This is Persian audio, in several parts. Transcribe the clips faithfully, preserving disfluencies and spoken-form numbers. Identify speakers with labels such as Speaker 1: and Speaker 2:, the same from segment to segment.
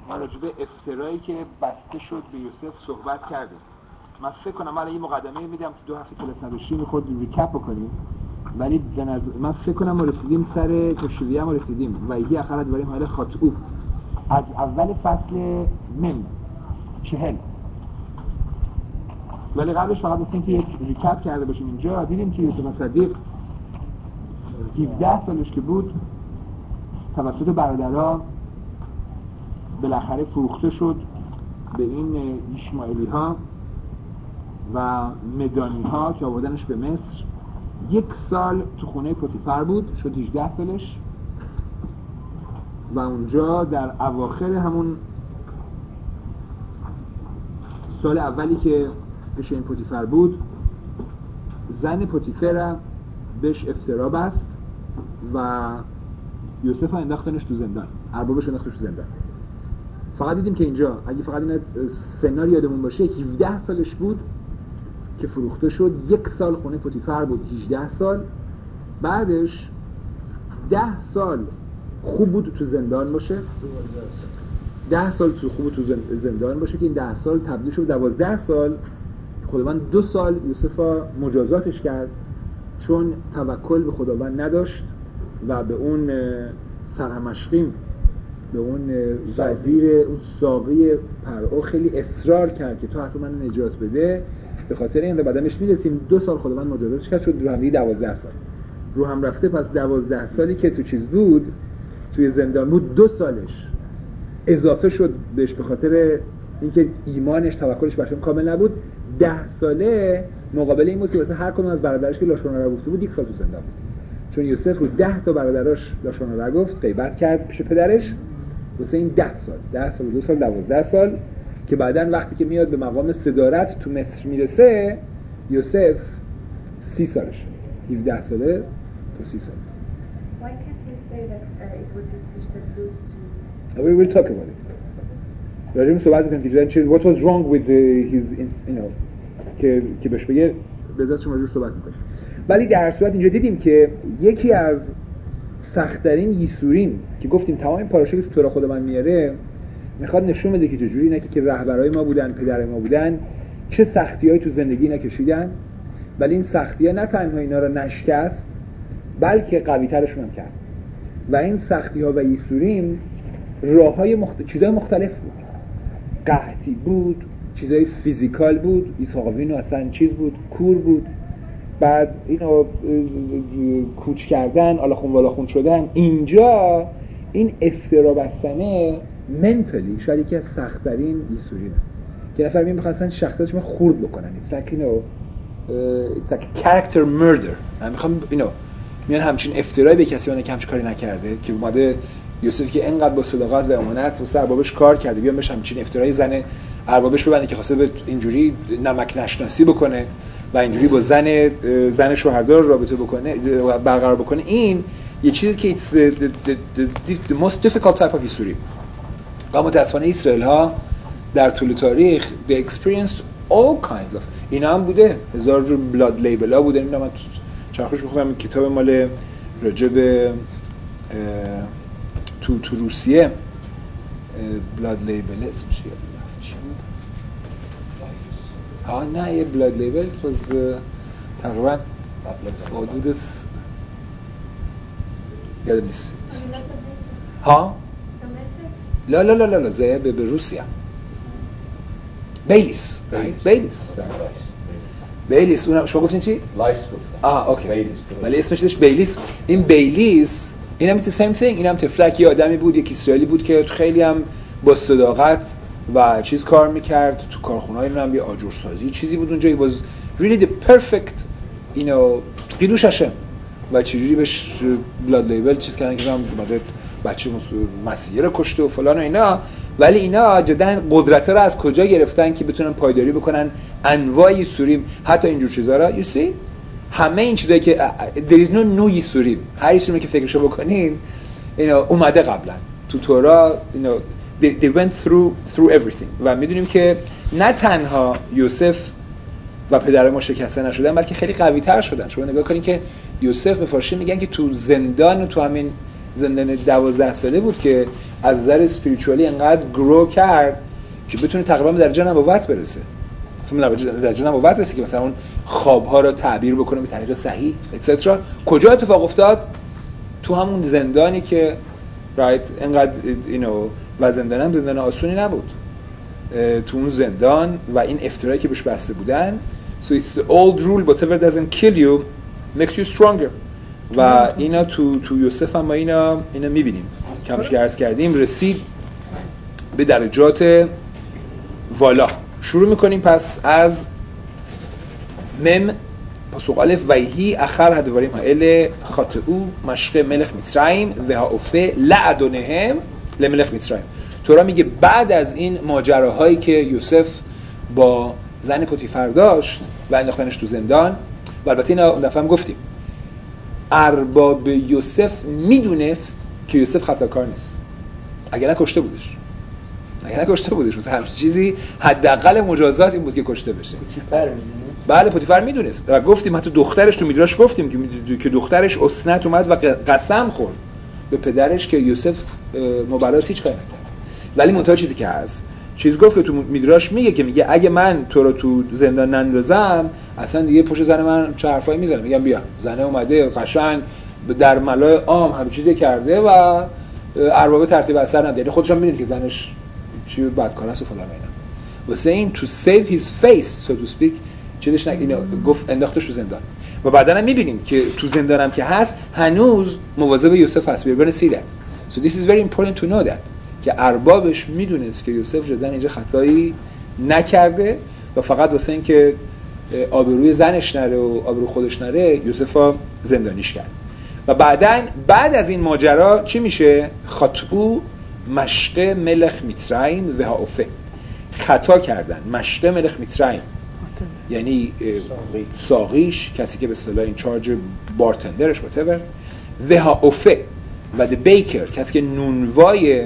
Speaker 1: ما راجع به افترایی که بسته شد به یوسف صحبت کردیم. من فکر کنم من یه مقدمه میدم تو دو هفته کلاس نداشتیم میخواد ریکپ بکنیم، ولی من فکر کنم ما رسیدیم سر تشریعه ما رسیدیم و ایدی اخرت بریم حال خاطئو از اول فصل من چهل، ولی قبلش فقط مثل اینکه یک ریکپ کرده باشیم. اینجا دیدیم که یوسف صدیق هفده سالش که بود توسط برادرها بالاخره فروخته شد به این ایشمائیلی ها و مدانی ها که آوردنش به مصر. یک سال تو خونه پوتیفر بود، شد هجده سالش و اونجا در اواخر همون سال اولی که پیش این پوتیفر بود زن پوتیفر بهش افترا بست و یوسف ها انداختنش تو زندان، اربابش انداختنش تو زندان. فقط دیدیم که اینجا اگه فقط این سناریو یادمون باشه هفده سالش بود که فروخته شد، یک سال خونه پوتیفر بود، هجده سال. بعدش ده سال خوب بود تو زندان باشه، ده سال تو خوب تو زندان باشه که این ده سال تبدیل شد دوازده سال. خداوند دو سال یوسفا مجازاتش کرد چون توکل به خداوند نداشت و به اون سرهمشقیم، به اون وزیر اون ساقی پرعو خیلی اصرار کرد که تو حتی من نجات بده. به خاطر این و بعدش میرسیم دو سال خداوند مجازاتش کرد، شد رو هم دوازده سال رو هم رفته. پس دوازده سالی که تو چیز بود، توی زندان بود، دو سالش اضافه شد بهش به خاطر اینکه ایمانش توکلش برش کامل نبود. ده ساله مقابل این بود که واسه هر کدوم از برادرش که لاشون رو گفته بود یک سال تو زندان بود، چون یوسف رو ده تا برادرش لاشون رو گفت، غیبت کرد پیش پدرش. واسه این ده سال ده سال و دو سال دوازده سال که بعدن وقتی که میاد به مقام صدارت تو مصر میرسه یوسف سی سالش، هفده ساله تا سی سال.
Speaker 2: Why can't you say that uh, it was his sister to...
Speaker 1: We will talk about it. راجعیم صحبت میکنیم که چه what was wrong with the, his you know که که بهش بگه به ذات شما راجع صحبت میکنیم. ولی در صورت اینجا دیدیم که یکی از سخت‌ترین یسورین که گفتیم تمام این پاراشه که تو تورا خود من میاره میخواد نشون بده که چجوری اینا که رهبرای ما بودن، پدرای ما بودن، چه سختی‌هایی تو زندگی نکشیدن، ولی این سختی‌ها نه تنها اینا رو نشکست بلکه قوی‌ترشون هم کرد. و این سختی‌ها و یسورین راه‌های مخت... چیزای مختلف بود. قحطی بود، چیزای فیزیکال بود، ایساقوینو اصلا چیز بود، کور بود، بعد اینو کوچ کردن، آلاخون والاخون شدن. اینجا این افترا بستنه منتالی شاید یکی از سخت‌ترین یسورینه که نفر میان می‌خواستن شخصیتش رو خورد بکنن. It's like you know uh, it's like character murder. من می‌خوام you know میان همچین افترایی به کسی اون که همچین کاری نکرده که اومده یوسف که انقدر با صداقت و امانت و سر اربابش کار کرده بیان بهش همچین افترایی زن اربابش ببنده که خواسته به اینجوری نمک نشناسی بکنه و اینجوری با زن زن شوهردار رابطه بکنه برقرار بکنه. این یه چیزی که it's the, the, the, the, the most difficult type of history. و متاسفانه اسرائیل ها در طول تاریخ they experienced all kinds of اینا هم بوده، هزار جور بلاد لیبل ها بوده. من چند خوش میخونم کتاب مال راجع به تو تو روسیه بلاد لیبل اسمش چی بود؟ ها نه یه بلاد لیبل was تقریبا حدود یادم نیست. ها لا لا لا لا لا زه به روسیه بیلیس بیلیس بیلیس اون شما گفتین چی؟
Speaker 3: لایس گفتم.
Speaker 1: آه اوکی بیلیس. ولی اسمش داشت بیلیس. این بیلیس اینم it's the same thing. اینم تفلک یه آدمی بود، یک اسرائیلی بود که خیلی هم با صداقت و چیز کار میکرد تو کارخونه‌های اونم یه آجرسازی چیزی بود اونجا. he was really the perfect you know قیدوش هشم و چجوری بهش بلاد لیبل چیز کردن که هم بعد بچه مسیحی رو کشته و فلان و اینا. ولی اینا جدا قدرت رو از کجا گرفتن که بتونن پایداری بکنن انواع یسوریم حتی اینجور چیزا را. you see همه این چیزایی که there is no new یسوریم، هر یسوریمی که فکرشو بکنین you know اومده قبلا تو تورا you know they, they went through through everything. و میدونیم که نه تنها یوسف و پدر ما شکسته نشدن بلکه خیلی قوی تر شدن. شما نگاه کنین که یوسف به فارسی میگن که تو زندان و تو همین زندان دوازده ساله بود که از نظر اسپریچوالی انقدر گرو کرد که بتونه تقریبا به درجه نبوت برسه. مثلا درجه نبوت برسه که مثلا اون خواب‌ها رو تعبیر بکنه به طریق صحیح اتسترا. کجا اتفاق افتاد؟ تو همون زندانی که رایت انقدر اینو و زندان هم زندان آسونی نبود. تو اون زندان و این افترایی که بهش بسته بودن. So it's the old rule whatever doesn't kill you makes you stronger. و اینا تو تو یوسف هم ما اینا اینا می‌بینیم. کمش عرض کردیم رسید به درجات والا. شروع می‌کنیم پس از مم پاسخ الف ویهی اخر هدواریم ال خاطئو مشق ملک مصریم و هاوفه لعدونهم لملک مصریم. تورا میگه بعد از این ماجراهایی که یوسف با زن پوتیفر داشت و انداختنش تو زندان و البته اینا اون دفعه هم گفتیم ارباب یوسف میدونست که یوسف خطاکار نیست. اگه نکشته بودش اگه نکشته بودش مثلا همچین چیزی حداقل مجازات این بود که کشته بشه. بله پوتیفر میدونست و گفتیم حتی دخترش تو میدراش گفتیم که که دخترش اسنت اومد و قسم خورد به پدرش که یوسف مبراش هیچ کاری نکرد. ولی منتها چیزی که هست چیز گفت که تو میدراش میگه که میگه اگه من تو رو تو زندان نندازم اصلا دیگه پشت زن من چه حرفایی میزنه. میگم بیا زنه اومده قشنگ در ملای عام همه چیزی کرده و ارباب ترتیب اثر نداره. یعنی خودش هم میدونه که زنش چی بدکار است و فلان اینا. واسه این to save his face so to speak چیزش نگه اینو گفت انداختش تو زندان و بعدا هم میبینیم که تو زندان هم که هست هنوز مواظب یوسف هست. we're going to see that. so this is very important to know that که اربابش میدونست که یوسف جدا اینجا خطایی نکرده و فقط واسه این که آبروی زنش نره و آبرو خودش نره یوسفا زندانیش کرد. و بعدن بعد از این ماجرا چی میشه؟ خطئو مشق ملک مصریم و هاوفه. خطا کردن مشق ملک مصریم یعنی ساقیش کسی که به اصطلاح این چارج بارتندرش whatever و هاوفه و د بیکر کسی که نونوای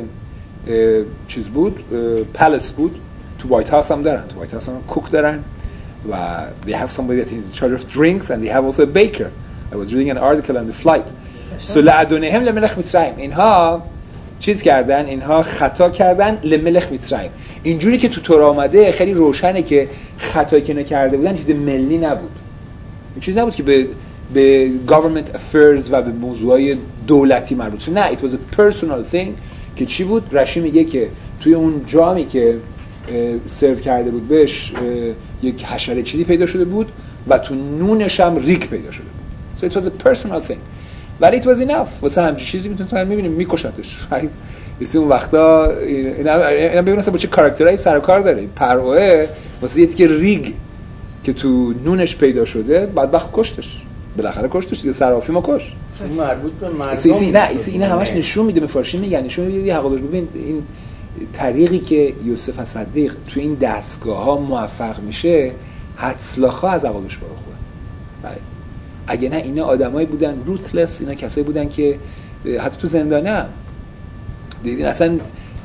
Speaker 1: چیز بود پلس بود. تو وایت هاوس هم دارن تو وایت هاوس هم کوک دارن و they have somebody that is in charge of drinks and they have also a baker. I was reading an article on the flight. so لعدونهم لملک مصریم. اینها چیز کردن اینها خطا کردن لملک مصریم. اینجوری که تو تورا آمده خیلی روشنه که خطایی که نکرده بودن چیز ملی نبود. این چیز نبود که به به government affairs و به موضوعای دولتی مربوط. نه it was a personal thing که چی بود؟ رشی میگه که توی اون جامی که سرو کرده بود بهش یک حشره چیزی پیدا شده بود و تو نونش هم ریگ پیدا شده بود. so it was a personal thing ولی it was enough. واسه همچین چیزی میتونن میبینیم میکشتش. مثل اون وقتا اینا اینا ببینن با چه کاراکترایی سر کار داره. پروه واسه یکی که ریگ که تو نونش پیدا شده بدبخت کشتش. بالاخره کشتش دیگه. صرافی ما کش.
Speaker 3: این مربوط به مردم.
Speaker 1: ایسی نه ایسی اینا همش نشون میده. مفارشین میگن نشون میده یه حقایق. ببین این طریقی که یوسف صدیق تو این دستگاه‌ها موفق میشه حتسلاخا از عقلش برو خوبه. اگه نه اینا آدمایی بودن روتلس. اینا کسایی بودن که حتی تو زندانه هم دیدین اصلا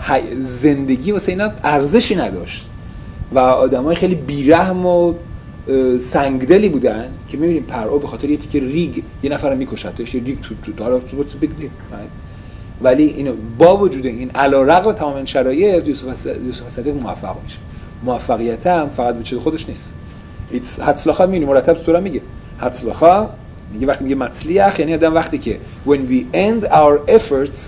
Speaker 1: زندگی واسه اینا ارزشی نداشت و آدمای خیلی بیرحم و سنگدلی بودن که می‌بینیم پرعو به خاطر یه تیکه ریگ یه نفر رو می‌کشتش. یه ریگ تو تو حالا تو تو بیگ ولی اینو با وجود این علیرغم تمام این شرایط یوسف یوسف صدیق موفق میشه. موفقیت هم فقط به چیز خودش نیست. حتسلاخا می‌بینی مرتب تو را میگه حتسلاخا میگه وقتی میگه مطلیخ یعنی آدم وقتی که when we end our efforts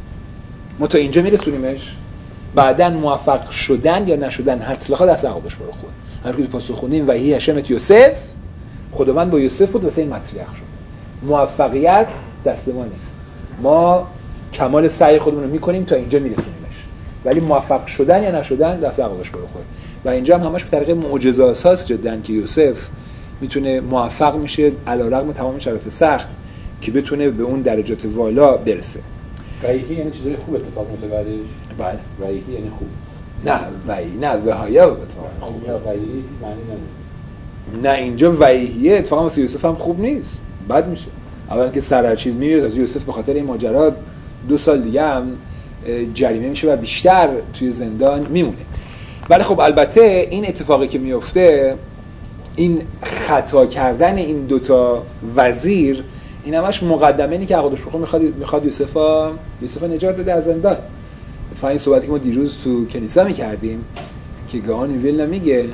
Speaker 1: ما تا اینجا میرسونیمش بعداً موفق شدن یا نشدن حتسلاخا دست عقبش برو خود. همونطور که پاسخ خوندیم و هی هشمت یوسف خداوند با یوسف بود واسه این مطلیخ شد. موفقیت دست ما نیست. ما کمال سعی خودمون رو میکنیم تا اینجا میرسونیمش ولی موفق شدن یا نشدن دست عقبش برو خود. و اینجا هم همش به طریق معجزه اساس جدا که یوسف میتونه موفق میشه علیرغم تمام شرایط سخت که بتونه به اون درجات والا برسه.
Speaker 3: وحیی یعنی چیزای خوب اتفاق میفته بعدش.
Speaker 1: بله
Speaker 3: وحیی یعنی خوب.
Speaker 1: نه وحی نه وحیا اتفاق
Speaker 3: خوب یا وحیی معنی نداره.
Speaker 1: نه اینجا وحیه اتفاقا واسه یوسف هم خوب نیست. بد میشه. اولا که سر چیز میره از یوسف به خاطر این ماجرا دو سال دیگه هم جریمه میشه و بیشتر توی زندان میمونه. ولی خب البته این اتفاقی که میفته این خطا کردن این دوتا وزیر این همش مقدمه اینی که عقدش بخون میخواد میخواد یوسفا یوسفا نجات بده از زندان. اتفاقا این صحبتی که ما دیروز تو کنیسا می‌کردیم که گاهان ویلنا میگه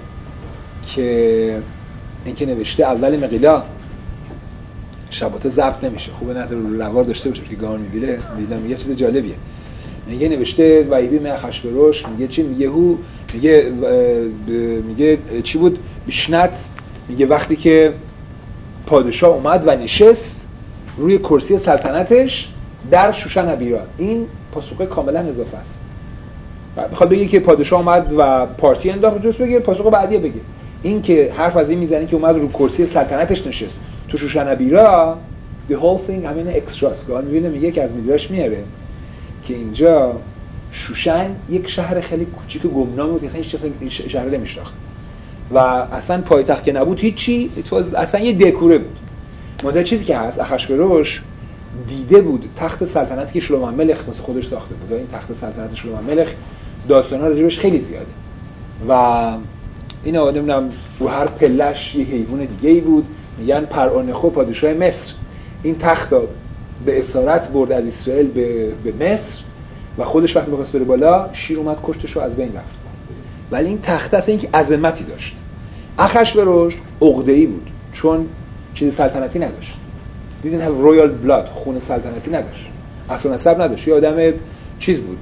Speaker 1: که اینکه نوشته اول مقیلا شباتا ضبط نمیشه، خوبه نه رو روار داشته باشه که گاهان میبینه میگه میگه چیز جالبیه، میگه نوشته وایبی می اخشوروش میگه چی میگه هو میگه میگه چی بود بشنت، میگه وقتی که پادشاه اومد و نشست روی کرسی سلطنتش در شوشن ابیرا. این پاسخ کاملا اضافه است. میخواد بگه که پادشاه اومد و پارتی انداخت، درست بگه پاسخ بعدیه بگه. این که حرف از این میزنه که اومد رو کرسی سلطنتش نشست تو شوشن ابیرا، the whole thing همین اکستراس. گان میبینه میگه که از میدراش میاره که اینجا شوشن یک شهر خیلی کوچیک و گمنام بود، اصلا هیچ شهر نمیشناخت و اصلا پایتخت که نبود هیچی، اصلا یه دکوره بود. مدل چیزی که هست اخشوروش دیده بود تخت سلطنتی که شلومنملخ واسه خودش ساخته بود. این تخت سلطنت شلومنملخ داستانا راجبش خیلی زیاده و اینا نمیدونم رو هر پلش یه حیوان دیگه‌ای بود. میگن پرآنخو پادشاه مصر این تخت رو به اسارت برد از اسرائیل به, به مصر و خودش وقتی می‌خواست بره بالا شیر اومد کشتش و از بین رفت. ولی این تخت اصلا یک عظمتی داشت. اخشوروش عقده‌ای بود چون چیز سلطنتی نداشت. دیدین هم رویال بلاد، خون سلطنتی نداشت، اصل و نسب نداشت. یه آدم چیز بود،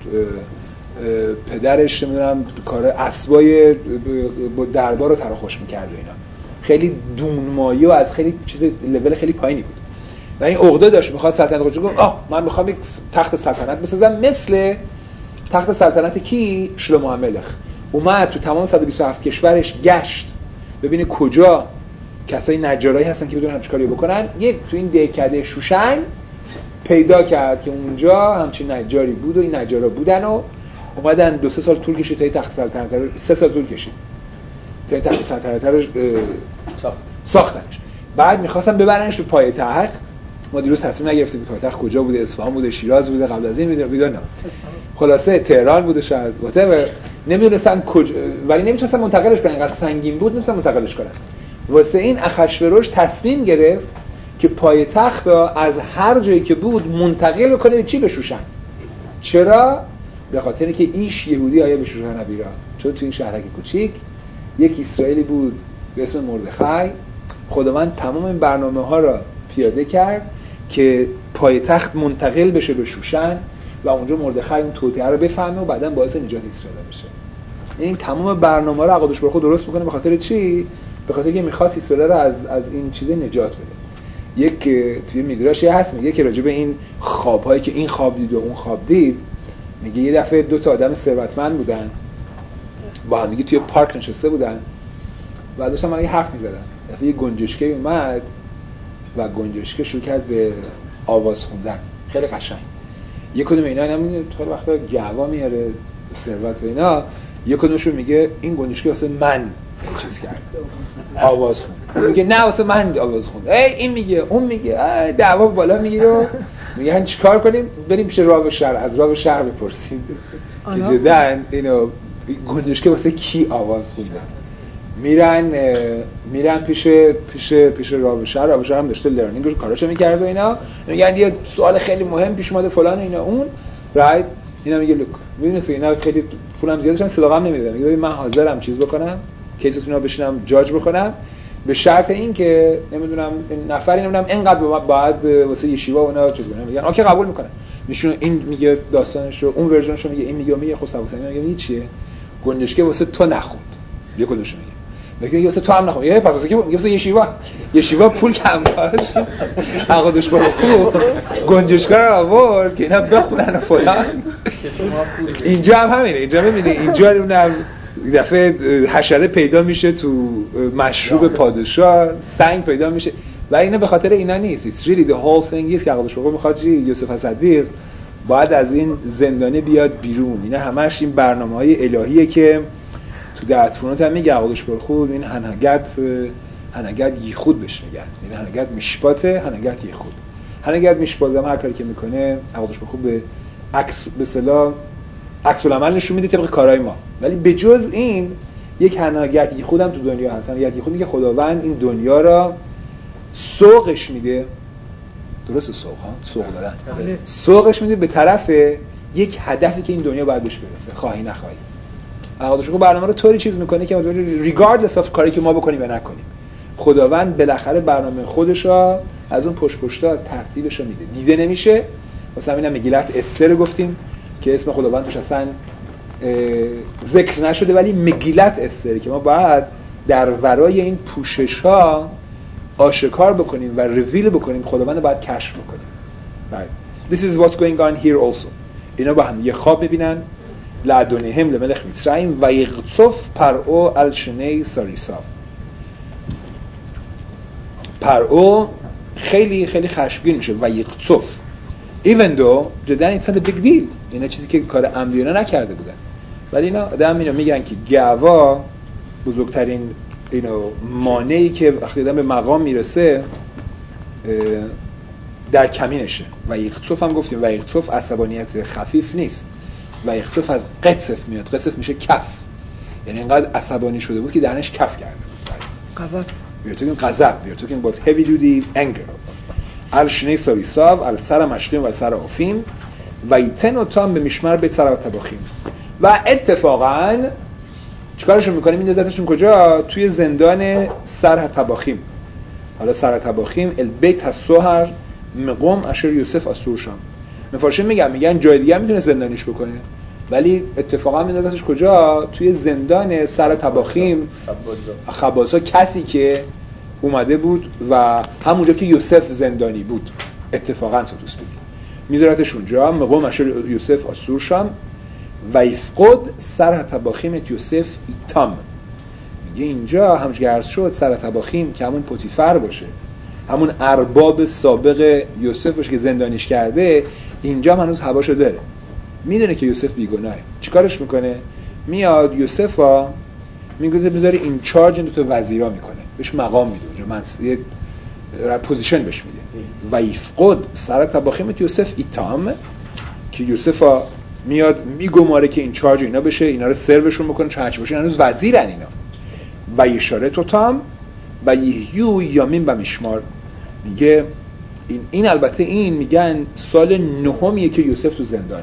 Speaker 1: پدرش نمیدونم کار اسبای دربار رو تراخوش می‌کرد و اینا، خیلی دونمایی و از خیلی چیز لول خیلی پایینی بود و این عقده داشت، می‌خواست سلطنت خودش گفت آه من می‌خوام یک تخت سلطنت بسازم مثل تخت سلطنت کی شلومنملخ. اومد تو تمام صد و بیست و هفت کشورش گشت ببینه کجا کسای نجارایی هستن که بدونن چیکاری بکنن. یک تو این دهکده شوشن پیدا کرد که اونجا همچین نجاری بود و این نجارا بودن و اومدن دو سه سال طول کشید تا این تخت سلطنت رو سه سال طول کشید تا این تخت سلطنت رو ساخت ساختنش. بعد می‌خواستن ببرنش به پایتخت. ما دیروز تصمیم نگرفتیم که پایتخت کجا بوده، اصفهان بوده، شیراز بوده، قبل از این بوده میدونم خلاصه تهران بوده شاید واسه نمیدونستن کجا، ولی نمی‌تونستن منتقلش کنن، اینقدر سنگین بود نمی‌تونستن منتقلش کنن. واسه این اخشوروش تصمیم گرفت که پایتخت را از هر جایی که بود منتقل کنه به چی؟ به شوشن. چرا؟ به خاطر اینکه ایش یهودی آیا به شوشن ابیرا، چون تو این شهرک کوچیک یک اسرائیلی بود به اسم مردخای. خداوند تمام این برنامه‌ها را پیاده کرد که پایتخت منتقل بشه به شوشن و اونجا مردخای اون توطئه رو بفهمه و بعداً باعث نجات اسرائیل بشه. این تمام برنامه‌ها رو قدوس برخو درست می‌کنه. به خاطر چی؟ به خاطر اینکه می‌خواست اسرائیل رو از از این چیز نجات بده. یک توی میدراشی هست میگه که راجع به این خواب‌هایی که این خواب دید و اون خواب دید، میگه یه دفعه دو تا آدم ثروتمند بودن با هم دیگه توی پارک نشسته بودن و داشتن من یه حرف می‌زدن. دفعه یه گنجشکی اومد و گنجشک شروع کرد به آواز خوندن خیلی قشنگ. یک کدوم اینا نمیدونه تو وقتا گهوا میاره ثروت و اینا، یک کدومشون میگه این گنجشک واسه من چیز کرد آواز خوند، میگه نه واسه من آواز خوند. ای این میگه اون میگه دعوا بالا میگیره و میگن چیکار کنیم؟ بریم پیش راو شهر، از راو شهر بپرسیم که جدا اینو گنجشک واسه کی آواز خونده. میرن میرن پیش پیش پیش راو شهر، راو شهر هم داشته لرنینگ رو کاراشو میکرد و اینا، میگن یه سوال خیلی مهم پیش اومده فلان اینا اون رایت اینا میگه لوک میدونی اینا خیلی پولم زیادشون صداقم نمیدادن، میگه من حاضرم چیز بکنم کیستون رو بشینم جاج بکنم به شرط این که نمیدونم نفری نمیدونم اینقدر باید واسه یشیوا و اونا چیز کنم. میگن اوکی قبول میکنم. میشون این میگه داستانش رو اون ورژنش رو میگه این میگه میگه خب سبوسنی میگه این چیه؟ گنجشکه واسه تو نخوند. یه کدومش میگه میگه واسه تو هم نخوند. یه پس واسه کی؟ میگه واسه یشیوا. یشیوا پول کم داشت. عقدش با خوب گنجشکه رو آورد که اینا بخونن فلان. اینجا هم همینه. اینجا میبینی اینجا نمیدونم یه دفعه حشره پیدا میشه تو مشروب پادشاه، سنگ پیدا میشه و اینا به خاطر اینا نیست. It's really the whole thing is که عقدش بخور میخواد چی؟ یوسف صدیق باید از این زندانه بیاد بیرون. اینا همش این برنامه‌های الهیه که تو دعوت هم میگه عقدش بخور این هنگت هنگت یخود بشه میگن. این هنگت میشپاته هنگت یخود. هنگت میشپاته هر کاری که میکنه عقدش بخور به عکس به اصطلاح عکس العمل نشون میده طبق کارهای ما. ولی به جز این یک هنگت یخود هم تو دنیا هست. هنگت یخود میگه خداوند این دنیا را سوقش میده. درسته سوق ها؟ سوق دادن. سوقش میده به طرف یک هدفی که این دنیا باید بهش برسه، خواهی نخواهی. خداوند برنامه رو طوری چیز میکنه که ریگاردلس اف کاری که ما بکنیم یا نکنیم، خداوند بالاخره برنامه خودش رو از اون پشت پشتا ترتیبش رو میده، دیده نمیشه. واسه همینم مگیلت استر گفتیم که اسم خداوند توش اصلا ذکر نشده، ولی مگیلت استر که ما باید در ورای این پوشش ها آشکار بکنیم و ریویل بکنیم، خداوند باید کشف بکنیم. right. This is what's going on here also. اینا با هم یه خواب میبینن. لعدونهم لملخ مصرعیم و یغصف پرعو الشنی ساریسا. پرعو خیلی خیلی خشمگین میشه و یغصف even though جدا it's not a big deal. اینا چیزی که کار عمدیانه نکرده بودن، ولی اینا آدم اینو میگن که گوا بزرگترین اینو مانعی که وقتی آدم به مقام میرسه در کمینشه. و یغصف هم گفتیم و یغصف عصبانیت خفیف نیست، و یغصف از قصف میاد، قصف میشه کف، یعنی اینقدر عصبانی شده بود که دهنش کف کرده بود. غضب بیرتوکیم غضب بیرتوکیم بود heavy duty anger. الشنی ساریساو ال سر مشقیم و سر آفیم و ایتن و تام به میشمر به سر و تباخیم. و اتفاقا چیکارشون میکنیم؟ این نزدشون کجا؟ توی زندان سر تباخیم. حالا سر تباخیم البیت السحر مقام اشر یوسف اسورشام. مفارشین میگن میگن جای دیگه میتونه زندانیش بکنه، ولی اتفاقا میندازتش کجا؟ توی زندان سر تباخیم خبازا، کسی که اومده بود و همونجا که یوسف زندانی بود اتفاقا سوتوس بگیم میذارتش اونجا. مقام اشر یوسف اسورشام و یفقد سر تباخیم یوسف ایتام. میگه اینجا همونجا که عرض شد سر تباخیم که همون پوتیفر باشه، همون ارباب سابق یوسف باشه که زندانیش کرده، اینجا هم هنوز هواشو داره، میدونه که یوسف بیگناهه. چیکارش میکنه؟ میاد یوسفا میگوزه بذاره این چارج این دو تا وزیرا میکنه، بهش مقام میده اونجا، من یه پوزیشن بهش میده. و یفقد سر تباخیم یوسف ایتام که یوسفا میاد میگماره که این چارج اینا بشه، اینا رو سروشون بکنه چون هرچی باشه هنوز وزیرن اینا. و یشاره تو تام و یهیو یامین و میشمار. میگه این, این البته این میگن سال نهمیه که یوسف تو زندانه.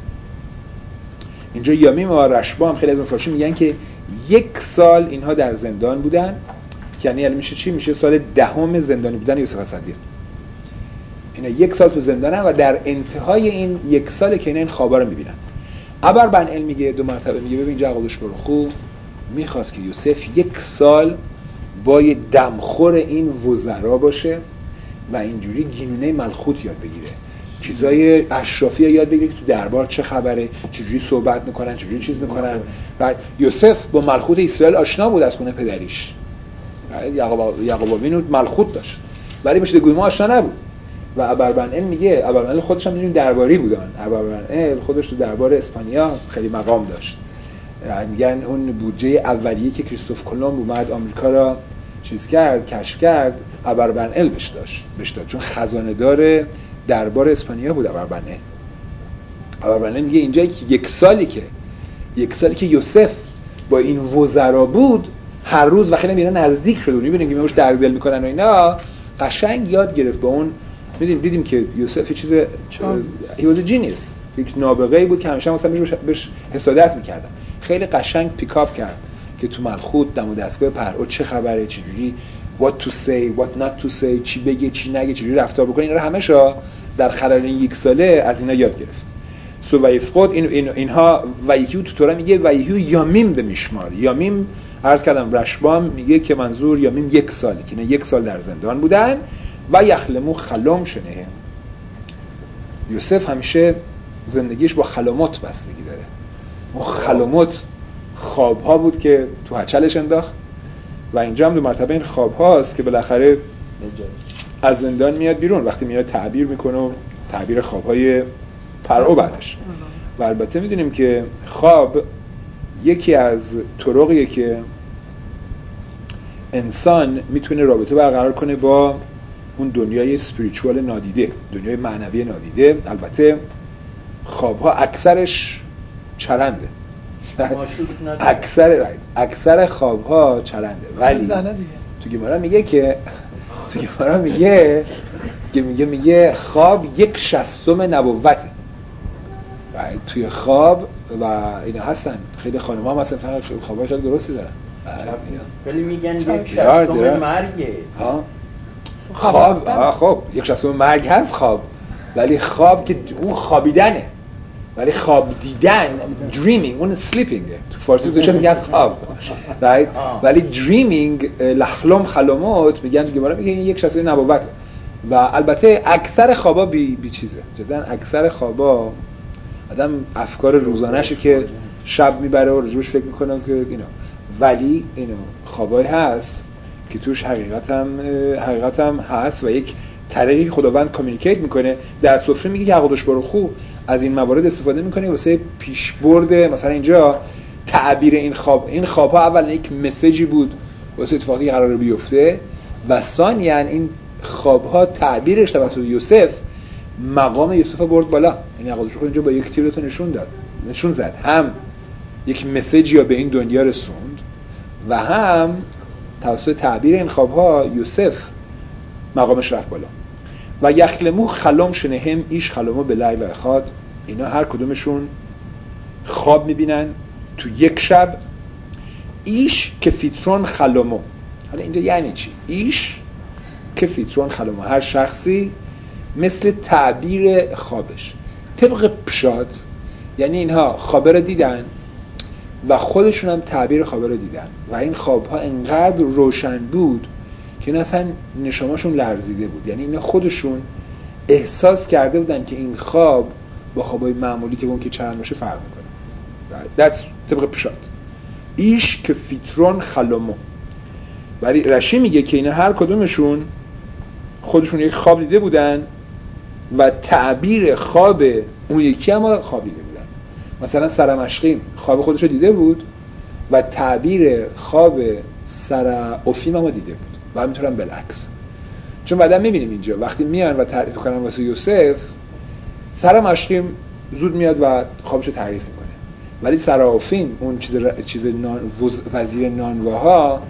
Speaker 1: اینجا یامین و رشبا هم خیلی از مفارشین میگن که یک سال اینها در زندان بودن، یعنی یعنی میشه چی؟ میشه سال دهم زندانی بودن یوسف اسدی. اینا یک سال تو زندانن و در انتهای این یک ساله که اینا این خوابا رو میبینن. ابر بن علم میگه دو مرتبه میگه ببین جقلش برو خو میخواست که یوسف یک سال با یه دمخور این وزرا باشه و اینجوری گینونه ملخوت یاد بگیره، چیزای اشرافی یاد بگیره که تو دربار چه خبره، چجوری صحبت میکنن، چجوری چیز میکنن. و یوسف با ملخوت اسرائیل آشنا بود از خونه پدریش، یعقوب یعقوب وینو ملخوت داشت ولی باشه گویما آشنا نبود. و ابربنئل میگه ابربنئل خودش هم میدونید درباری بودن، ابربنئل خودش تو دربار اسپانیا خیلی مقام داشت. میگن اون بودجه اولیه که کریستوف کلمب اومد آمریکا را چیز کرد، کشف کرد، ابربنئل بهش داشت بهش داد چون خزانه دار دربار اسپانیا بود. ابربنئل ابربنئل میگه اینجا یک سالی که یک سالی که یوسف با این وزرا بود، هر روز وقتی میرن نزدیک شده بود، میبینیم که میموش درد دل میکنن و اینا، قشنگ یاد گرفت با اون. میدیم دیدیم که یوسف یه چیز he was a genius، یک نابغه‌ای بود که همیشه مثلا بهش حسادت میکردن. خیلی قشنگ پیکاپ کرد که تو ملخوت دم و دستگاه پرعو چه خبره، چجوری what to say what not to say، چی بگه چی نگه، چجوری رفتار بکنه، اینا رو همه‌شو در خلال این یک ساله از اینا یاد گرفت. سو و یفقد این, این اینها و یهیو تو تورا میگه و یهیو یامیم به میشمار. یامیم عرض کردم رشبام میگه که منظور یامیم یک ساله که اینا یک سال در زندان بودن. و یخلمو خلم شنه. یوسف همیشه زندگیش با خلمات بستگی داره. اون خلمات خواب ها بود که تو هچلش انداخت و اینجا هم دو مرتبه این خواب هاست که بالاخره از زندان میاد بیرون وقتی میاد تعبیر میکنه و تعبیر خواب های پرعو بعدش. و البته میدونیم که خواب یکی از طرقیه که انسان میتونه رابطه برقرار کنه با اون دنیای اسپریچوال نادیده، دنیای معنوی نادیده. البته خوابها اکثرش چرنده، اکثر اکثر خوابها چرنده، ولی تو گمارا میگه که تو گمارا میگه که میگه میگه خواب یک شصتم نبوته. توی خواب و اینا هستن. خیلی خانم هم هستن فقط خوابای خیلی درستی دارن
Speaker 3: ولی میگن یک شصتم مرگه.
Speaker 1: ها خواب آه خب یک شصتم مرگ هست خواب، ولی خواب که اون خوابیدنه، ولی خواب دیدن dreaming اون sleepingه. تو فارسی دوشه میگن خواب right؟ ولی dreaming لحلم خلومات میگن دیگه برای میگن یک شصتم نبوته. و البته اکثر خوابا بی, بی چیزه جدا. اکثر خوابا آدم افکار روزانه‌شه که شب میبره و رجوعش فکر میکنه که اینا، ولی اینا خوابای هست که توش حقیقت هم حقیقت هم هست و یک طریقی خداوند کامیونیکیت میکنه. در سفره میگه که قدوس بارو خوب از این موارد استفاده میکنه واسه پیشبرد. مثلا اینجا تعبیر این خواب، این خوابها اول یک مسیجی بود واسه اتفاقی قراره بیفته و ثانیاً این خوابها تعبیرش توسط یوسف مقام یوسف برد بالا. یعنی قدوس بارو اینجا با یک تیر رو نشون داد، نشون زد هم یک مسیجی یا به این دنیا رسوند و هم توسط تعبیر این خوابها یوسف مقامش رفت بالا. و یخلمو خلم شنهم ایش خلمو به لیل اخاد، اینا هر کدومشون خواب میبینن تو یک شب. ایش که فیترون خلمو، حالا اینجا یعنی چی؟ ایش که فیترون خلمو، هر شخصی مثل تعبیر خوابش. طبق پشات یعنی اینها خوابه رو دیدن و خودشون هم تعبیر خوابه رو دیدن و این خوابها انقدر روشن بود که این اصلا نشاماشون لرزیده بود. یعنی اینا خودشون احساس کرده بودن که این خواب با خوابای معمولی که اون که چرند باشه فرق میکنه. That's طبق پشات. ایش که فیترون خلومو. ولی رشی میگه که اینا هر کدومشون خودشون یک خواب دیده بودن و تعبیر خواب اون یکی هم خواب دیده بودن. مثلا سرمشقیم خواب خودش رو دیده بود و تعبیر خواب سرافیم هم دیده بود و همینطورم بالعکس. چون بعدا میبینیم اینجا وقتی میان و تعریف کنن واسه یوسف، سرمشقیم زود میاد و خوابش رو تعریف میکنه، ولی سرافیم اون چیز ر... چیز نان... وز... وزیر نانواها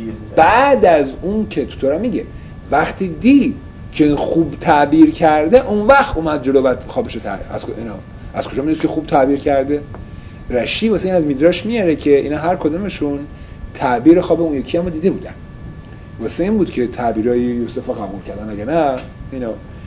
Speaker 1: بعد از اون که تو را میگه وقتی دید که خوب تعبیر کرده اون وقت اومد جلو و خوابش رو تعریف. از اینا از کجا میدونید که خوب تعبیر کرده؟ رشی واسه این از میدراش میاره که اینا هر کدومشون تعبیر خواب اون یکی هم دیده بودن. واسه این بود که تعبیرای یوسف رو قبول کردن. اگه نه اینا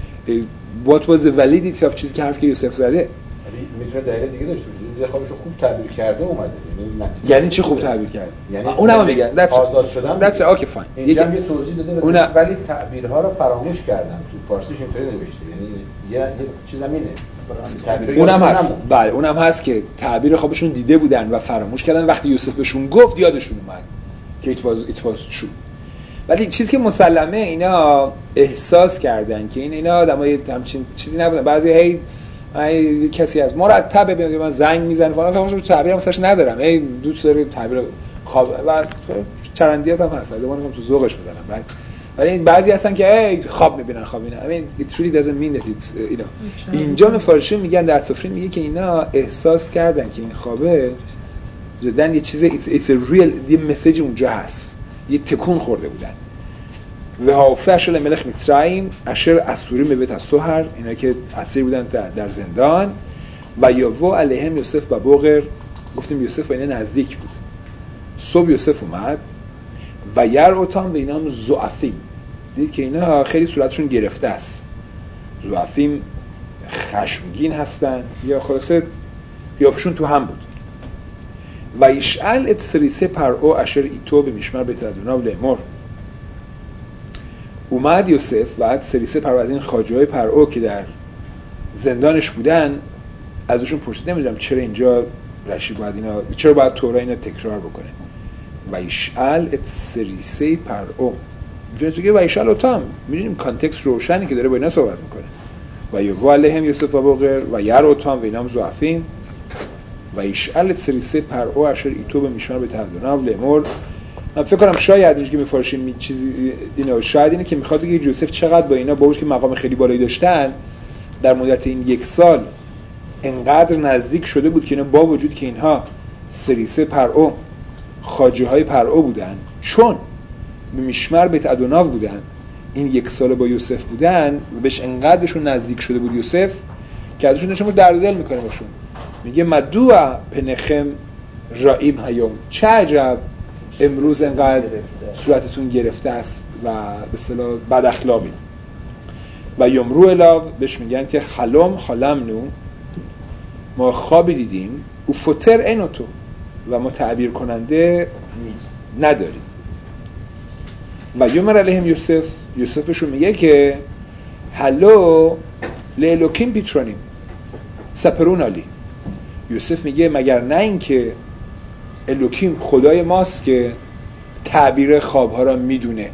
Speaker 1: what was the validity of چیزی که حرف که یوسف زده.
Speaker 3: ولی میتونه دلیل دیگه داشته باشه. خوابش رو خوب تعبیر کرده اومده.
Speaker 1: یعنی چی خوب تعبیر کرده؟
Speaker 3: یعنی
Speaker 1: اونم میگن
Speaker 3: آزاد شدن.
Speaker 1: that's okay fine.
Speaker 3: اینجا یه توضیح داده اون... ولی تعبیرها رو فراموش کردم. تو فارسیش اینطوری نوشته. یعنی یه, یه چیز همینه.
Speaker 1: اونم هست. بله اونم هست که تعبیر خوابشون دیده بودن و فراموش کردن. وقتی یوسف بهشون گفت یادشون اومد که it was it was true. ولی چیزی که مسلمه اینا احساس کردن که این اینا آدمای همچین چیزی نبودن. بعضی هی ای کسی از مرتب ببینه من زنگ میزنه فلان فلان تعبیرم واسش ندارم. ای دوست داره تعبیر خواب و چرندی هم هست. دوباره میگم تو ذوقش بزنم. ولی بعضی هستن که ای خواب میبینن خواب میبینن. I mean it really doesn't mean that it's you know. اینجا مفارشی میگن در سفری میگه که اینا احساس کردن که این خوابه جدن یه چیز it's, it's a real یه مسیج اونجا هست. یه تکون خورده بودن. و هافش الملک مصرعیم اشر اسوری میبت از سوهر، اینا که اسیر بودن در زندان. و یاوو علیهم یوسف و بوغر، گفتیم یوسف با اینا نزدیک بود. صبح یوسف اومد و یر اوتان و اینا هم زعفیم. دید که اینا خیلی صورتشون گرفته است. زعفیم خشمگین هستن یا خلاصه قیافشون تو هم بود. و ایشعل ات سریسه پرعو اشر ایتو به میشمر بیت ادونا و لمر. اومد یوسف و ات سریسه پرعو از این خاجه‌های پرعو که در زندانش بودن ازشون پرسید. نمیدونم چرا اینجا رشی باید اینا چرا باید تورا اینا تکرار بکنه. و ایشعل ات سریسه پرعو میتونید بگه و ایشعل اوتام، میدونیم کانتکست روشنی که داره با اینا صحبت میکنه. و یوو علیهم یوسف و بوغر و یر اوتام و اینا هم زعفیم. و ایشعل سریسه پرعو اشر ایتو به میشمر به تهدونا و لمر. من فکر کنم شاید اینجا که میفارشیم می چیزی اینا شاید اینه که میخواد بگه یوسف چقدر با اینا با وجود که مقام خیلی بالایی داشتن در مدت این یک سال انقدر نزدیک شده بود که اینا با وجود که اینها سریسه پرعو خاجه های پرعو بودن چون به میشمر بیت ادوناو بودن این یک سال با یوسف بودن و بهش انقدر بهشون نزدیک شده بود یوسف که ازشون نشون در دل میکنه باشون. میگه مدوع پنخم رائیم هیوم، چه عجب امروز انقدر صورتتون گرفته است و به اصطلاح بد اخلاقی. و یمرو الاو، بهش میگن که خلم خلمنو، ما خوابی دیدیم، او فوتر اینوتو، و ما تعبیر کننده نداریم. و یومر علیهم یوسف، یوسف بهشون میگه که هلو لالوکیم پیترونیم سپرون علی. یوسف میگه مگر نه این که الوکیم خدای ماست که تعبیر خوابها را میدونه.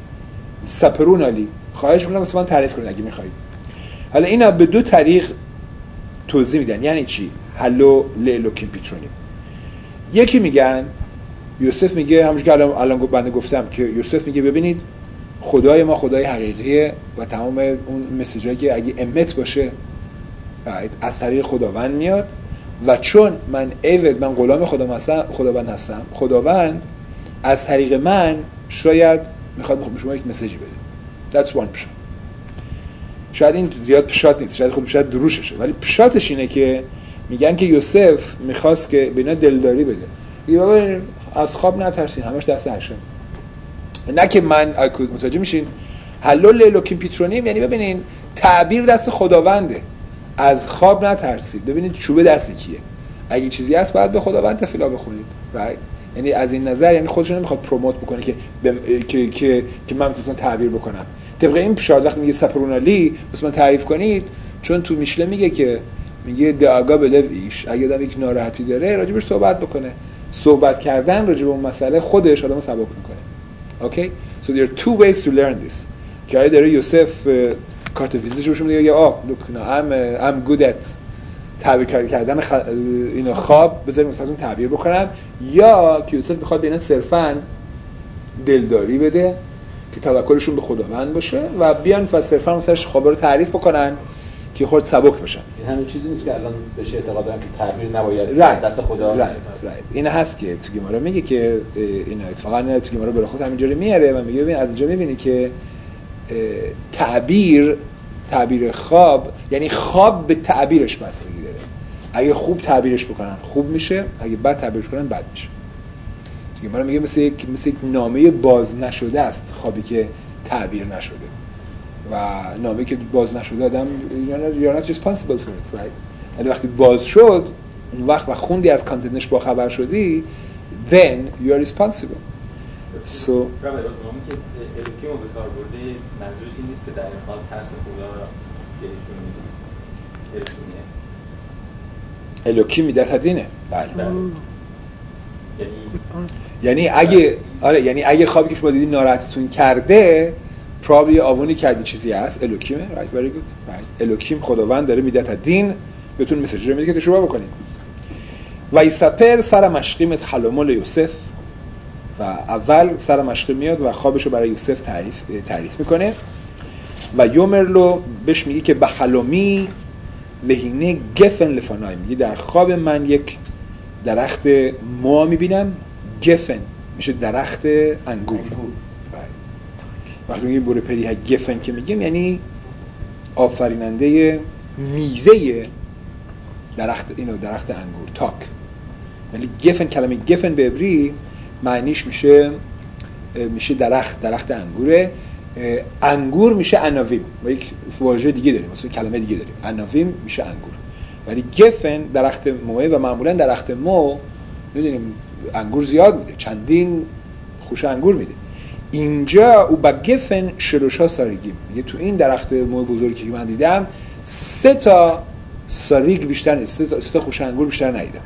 Speaker 1: سپرون علی، خواهش میکنم واسه من تعریف کنید اگه میخواید. حالا اینا به دو طریق توضیح میدن. یعنی چی هلو لالوکیم پیترونیم؟ یکی میگن یوسف میگه همونش که الان الان بنده گفتم که یوسف میگه ببینید خدای ما خدای حقیقیه و تمام اون مسیجایی که اگه امت باشه از طریق خداوند میاد و چون من عبد، من غلام خدا هستم، خداوند هستم، خداوند از طریق من شاید میخواد به شما یک مسیجی بده. That's one پشات. شاید این زیاد پشات نیست، شاید خود شاید دروششه، ولی پشاتش اینه که میگن که یوسف میخواست که به اینا دلداری بده. یه از خواب نترسین، همش دست هشم. نه که من متوجه میشین هلو لالوکیم پیترونیم، یعنی ببینین تعبیر دست خداونده، از خواب نترسید. ببینید چوبه دست کیه، اگه چیزی هست باید به خداوند تفیلا بخونید. right? یعنی از این نظر یعنی خودش نمیخواد پروموت بکنه که بم... که که که من میتونم تعبیر بکنم. طبق این پیشاد وقتی میگه سپرونالی بس من تعریف کنید، چون تو میشله میگه که میگه دعاگا بلو ایش، اگه آدم یک ناراحتی داره راجبش صحبت بکنه. صحبت کردن راجب اون مسئله خودش آدمو سبک میکنه. اوکی؟ so there are two ways to learn this. که آیا داره یوسف کارت ویزیتش روش میگه یا آه look no I'm I'm good at تعبیر کردن خ... اینو خواب، بذاریم مثلا تعبیر بکنم، یا که یوسف میخواد ببینن صرفاً دلداری بده که توکلشون به خداوند باشه و بیان و صرفاً مثلا خوابا رو تعریف بکنن که خود سبک بشن.
Speaker 3: این همین چیزی نیست که الان بهش اعتقاد دارن که تعبیر نباید
Speaker 1: right.
Speaker 3: دست خدا.
Speaker 1: right. right. این هست که تو گیمارا میگه که اینا اتفاقا تو گیمارا برای خود همینجوری میاره و میگه ببین از اینجا میبینی که تعبیر تعبیر خواب یعنی خواب به تعبیرش بستگی داره. اگه خوب تعبیرش بکنن خوب میشه، اگه بد تعبیرش کنن بد میشه. تو گیمارا میگه مثل یک مثل یک نامه باز نشده است خوابی که تعبیر نشده. و نامه که باز نشده آدم you're not responsible for it, right؟ ولی وقتی باز شد اون وقت و خوندی از کانتنتش با خبر شدی then you are responsible. so
Speaker 4: برای اونم که الوکیم رو به کار برده منظورش این نیست که در این حال ترس خدا را بهشون میرسونه.
Speaker 1: الوکیم میدت دینه. بله.
Speaker 4: یعنی
Speaker 1: یعنی اگه آره یعنی اگه خوابی که شما دیدین ناراحتتون کرده پرابلی آوونی کردی چیزی هست، الوکیمه. right very good. right. الوکیم خداوند داره میدت دین بهتون مسیج رو میده که تشوبه بکنید. و یسپر سر مشقیمت خلومول یوسف، و اول سر مشقی میاد و خوابش رو برای یوسف تعریف تعریف میکنه و یومرلو بهش میگه که بخلومی وهینه گفن لفانای، میگه در خواب من یک درخت ما میبینم. گفن میشه درخت انگور. وقتی میگیم بوره پری ها گفن که میگیم یعنی آفریننده میوه درخت اینو درخت انگور تاک. ولی گفن کلمه گفن به عبری معنیش میشه میشه درخت درخت انگوره. انگور میشه اناویم، ما یک واژه دیگه داریم مثلا کلمه دیگه داریم اناویم میشه انگور. ولی گفن درخت موه و معمولا درخت مو میدونیم انگور زیاد میده، چندین خوشه انگور میده. اینجا او با گفن شروشا سارگیم میگه تو این درخت مو بزرگی که من دیدم سه تا ساریگ بیشتر نیست، سه تا, سه تا خوشه انگور بیشتر ندیدم.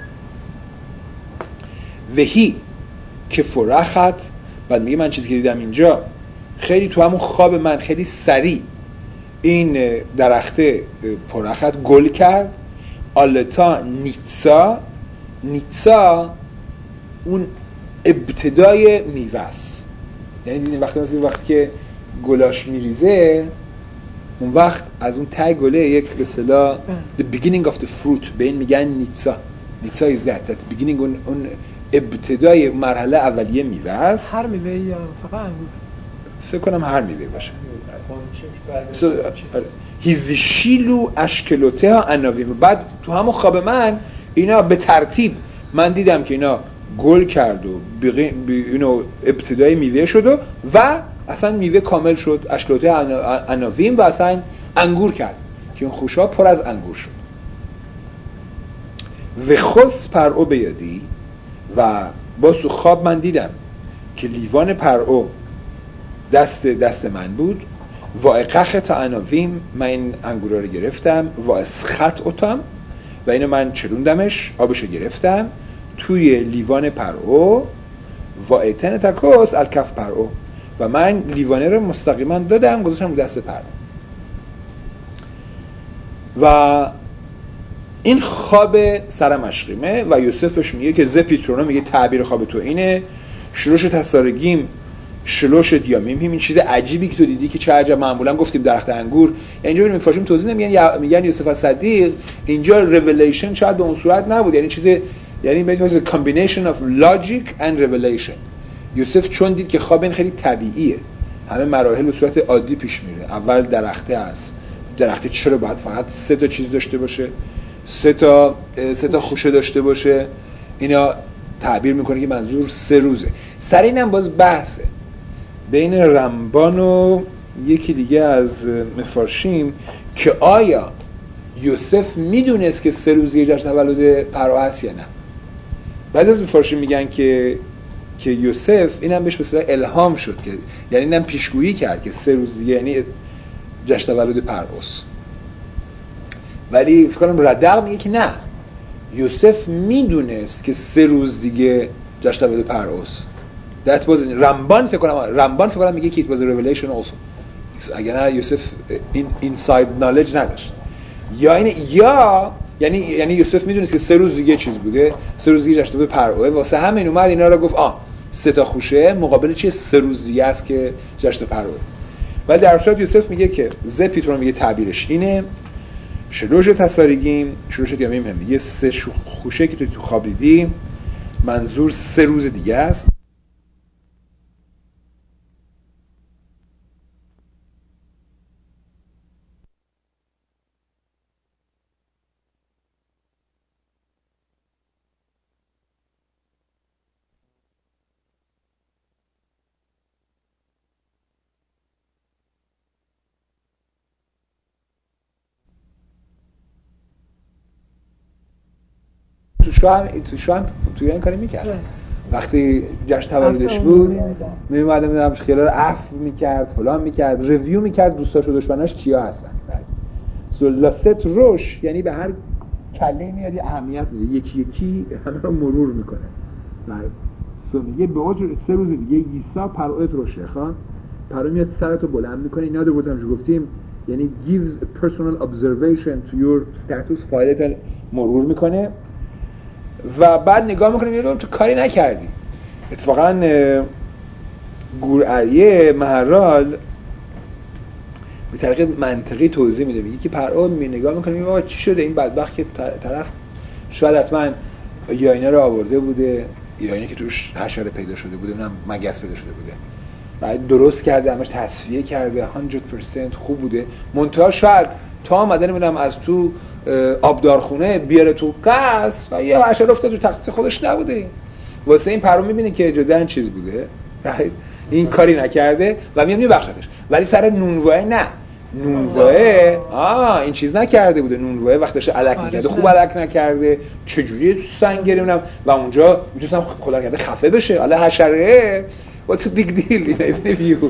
Speaker 1: وهی که فرخت، بعد میگه من چیزی که دیدم اینجا خیلی تو همون خواب من خیلی سریع این درخت پرخت گل کرد. آلتا نیتسا، نیتسا اون ابتدای میوه است. یعنی دیدین وقتی مثلا وقتی که گلاش میریزه اون وقت از اون ته گله یک به اصطلاح the beginning of the fruit به این میگن نیتسا. نیتسا is that that beginning اون, اون ابتدای مرحله اولیه میوه است.
Speaker 5: هر میوه یا فقط انگور؟
Speaker 1: فکر کنم هر میوه باشه. هیزشیلو اشکلوته ها اناویم. بعد تو همون خواب من اینا به ترتیب من دیدم که اینا گل کرد و بی اینو ابتدای میوه شد و, و اصلا میوه کامل شد، اشکالات عناوین و اصلا انگور کرد که اون خوشا پر از انگور شد. و خص پرعو بیادی و با تو خواب من دیدم که لیوان پرعو دست دست من بود و اقخ تا عناوین من این انگورا رو گرفتم و اسخط اوتام و اینو من چروندمش، آبشو گرفتم توی لیوان پرعو و ایتن تکوس الکف پرعو و من لیوانه رو مستقیما دادم گذاشتم رو دست پرعو. و این خواب سرمشقیمه و یوسفش میگه که ز پیترونا میگه تعبیر خواب تو اینه، شلوش تسارگیم شلوش دیامیم هم این چیز عجیبی که تو دیدی که چه عجب. معمولا گفتیم درخت انگور، اینجا بریم فاشیم توضیح نمیگن، میگن یوسف صدیق اینجا ریویلیشن شاید به اون صورت نبود، یعنی چیز یعنی میتونه کامبینیشن اف لاجیک اند ریویلیشن. یوسف چون دید که خواب این خیلی طبیعیه، همه مراحل به صورت عادی پیش میره. اول درخته است، درخته چرا باید فقط سه تا چیز داشته باشه، سه تا سه تا خوشه داشته باشه؟ اینا تعبیر میکنه که منظور سه روزه. سر اینم باز بحثه بین رمبان و یکی دیگه از مفارشیم که آیا یوسف میدونست که سه روزه جشن تولد پرعو هست یا نه. بعد از مفارشیم میگن که که یوسف اینم بهش به صورت الهام شد، که یعنی اینم پیشگویی کرد که سه روز دیگه یعنی جشن تولد پرعوست. ولی فکر کنم ردق میگه که نه، یوسف میدونست که سه روز دیگه جشن تولد پرعوست. That was رمبان فکر کنم رمبان فکر کنم میگه که it was a revelation also. اگر نه یوسف این inside knowledge نداشت. یا این یا یعنی یعنی یوسف میدونست که سه روز دیگه چیز بوده، سه روز دیگه جشن تولد پرعوه، واسه همین اومد اینا رو گفت آ سه تا خوشه مقابل چیه سه روز دیگه است که جشن پرعوه. ولی در صورت یوسف میگه که ز پیترون میگه تعبیرش اینه، شلوش تساریگیم شلوش دیامیم هم میگه سه خوشه که تو تو خواب دیدی منظور سه روز دیگه است. تو شام تو شام تو این کاری میکرد. وقتی جشن تولدش بود میومد میدم خیلی رو عفو میکرد، فلان میکرد، ریویو میکرد دوستاش و دشمناش کیا هستن. سلاست روش یعنی به هر کله میاد اهمیت میده، یکی یکی همه رو مرور میکنه. بعد سو میگه به اوج سه روز دیگه عیسی پرعوت روشه خان پرعو میاد سرتو بلند میکنه. اینا رو گفتم جو گفتیم یعنی gives a personal observation to your status، فایلت مرور میکنه و بعد نگاه میکنه میگه تو کاری نکردی. اتفاقا گورعریه مهرال به طریق منطقی توضیح میده، میگه که پرعو می نگاه میکنه میگه چی شده این بدبخت که طرف شاید حتما یا اینا رو آورده بوده یا اینا که توش حشره پیدا شده بوده، اونم مگس پیدا شده بوده، بعد درست کرده همش تصفیه کرده صد درصد خوب بوده، منتها شاید تا آمدن میدونم از تو آبدارخونه بیاره تو قصر و یه حشره افتاد تو تخته خودش نبوده. واسه این پرعو میبینه که جدا چیز بوده، این کاری نکرده و میاد میبخشدش. ولی سر نونواه نه، نونواه آه این چیز نکرده بوده، نونواه وقتش الک میکرده خوب الک نکرده، چجوری سنگ گرفتم و اونجا میتونستم خدا کرده خفه بشه. حالا حشره what's a big deal in a view.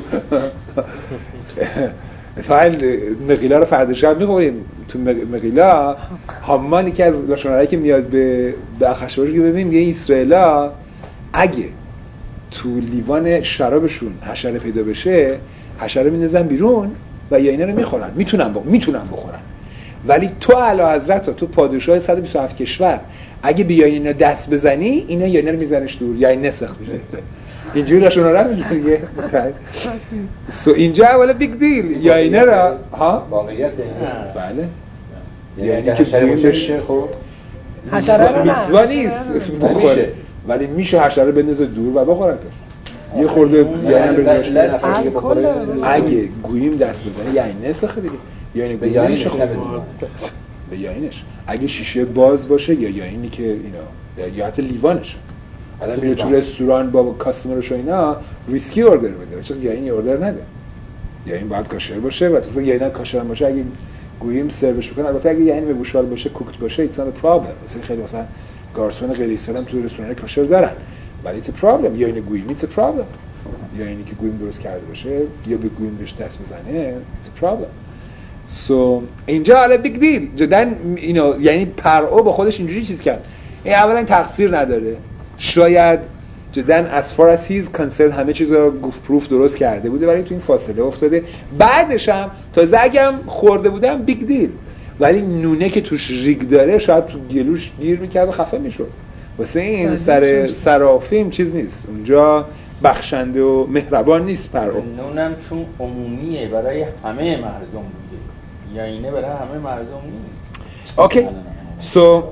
Speaker 1: فعلا مقیلا رو فردا شب میخوریم تو مقیلا. هامان که از لاشونرهایی که میاد به به اخشوش که ببینیم یه اسرائیلا اگه تو لیوان شرابشون حشره پیدا بشه حشره میندازن بیرون و یا اینا رو میخورن، میتونن با... میتونن بخورن. ولی تو اعلی حضرت تو پادشاه صد و بیست و هفت کشور اگه بیای اینا دست بزنی اینا یا اینا رو میزنش دور یا این نسخ میشه. اینجوری لاشونره میگه سو اینجا اولا بیگ دیل یا اینا را ها
Speaker 3: واقعیت
Speaker 1: بله
Speaker 3: یعنی که حشره باشه خب
Speaker 5: حشره نه
Speaker 1: میزوا نیست بخوره ولی میشه حشره بندازه دور و بخورن. یه خورده یعنی بزنش
Speaker 3: بخوره
Speaker 1: اگه گوییم دست بزنه یعنی نسخه دیگه یعنی
Speaker 3: به یعنی
Speaker 1: میشه خورد. به یاینش. اگه شیشه باز باشه یا یاینی که اینا یا حتی لیوانش آدم میره تو رستوران با کاستمرش و اینا ریسکی اوردر بده، چون یاینی اوردر نده. یاین باید کاشر باشه و تو یاین کاشر باشه اگه گوییم سروش بکنه. البته اگه یاین به گوشوار باشه کوکت باشه ایتس نات پرابلم. مثلا خیلی مثلا گارسون غیر اسلام تو رستوران کاشر دارن ولی ایتس پرابلم. یاین گوییم ایتس پرابلم. یاینی که گوییم درست کرده باشه یا به گوییم بهش دست بزنه ایتس پرابلم. سو اینجا حالا بیگ دیل جدا اینو یعنی پرعو با خودش اینجوری چیز کرد. این اولا تقصیر نداره، شاید جدا as far as he's concerned همه چیزا گفت پروف درست کرده بوده ولی تو این فاصله افتاده. بعدش هم تازه اگم خورده بودم بیگ دیل، ولی نونه که توش ریگ داره شاید تو گلوش گیر میکرد و خفه میشد. واسه این سر سرافیم چیز نیست، اونجا بخشنده و مهربان نیست پرعو.
Speaker 6: نونم چون عمومیه برای همه مردم بوده یا اینه برای همه مردم نیست.
Speaker 1: اوکی سو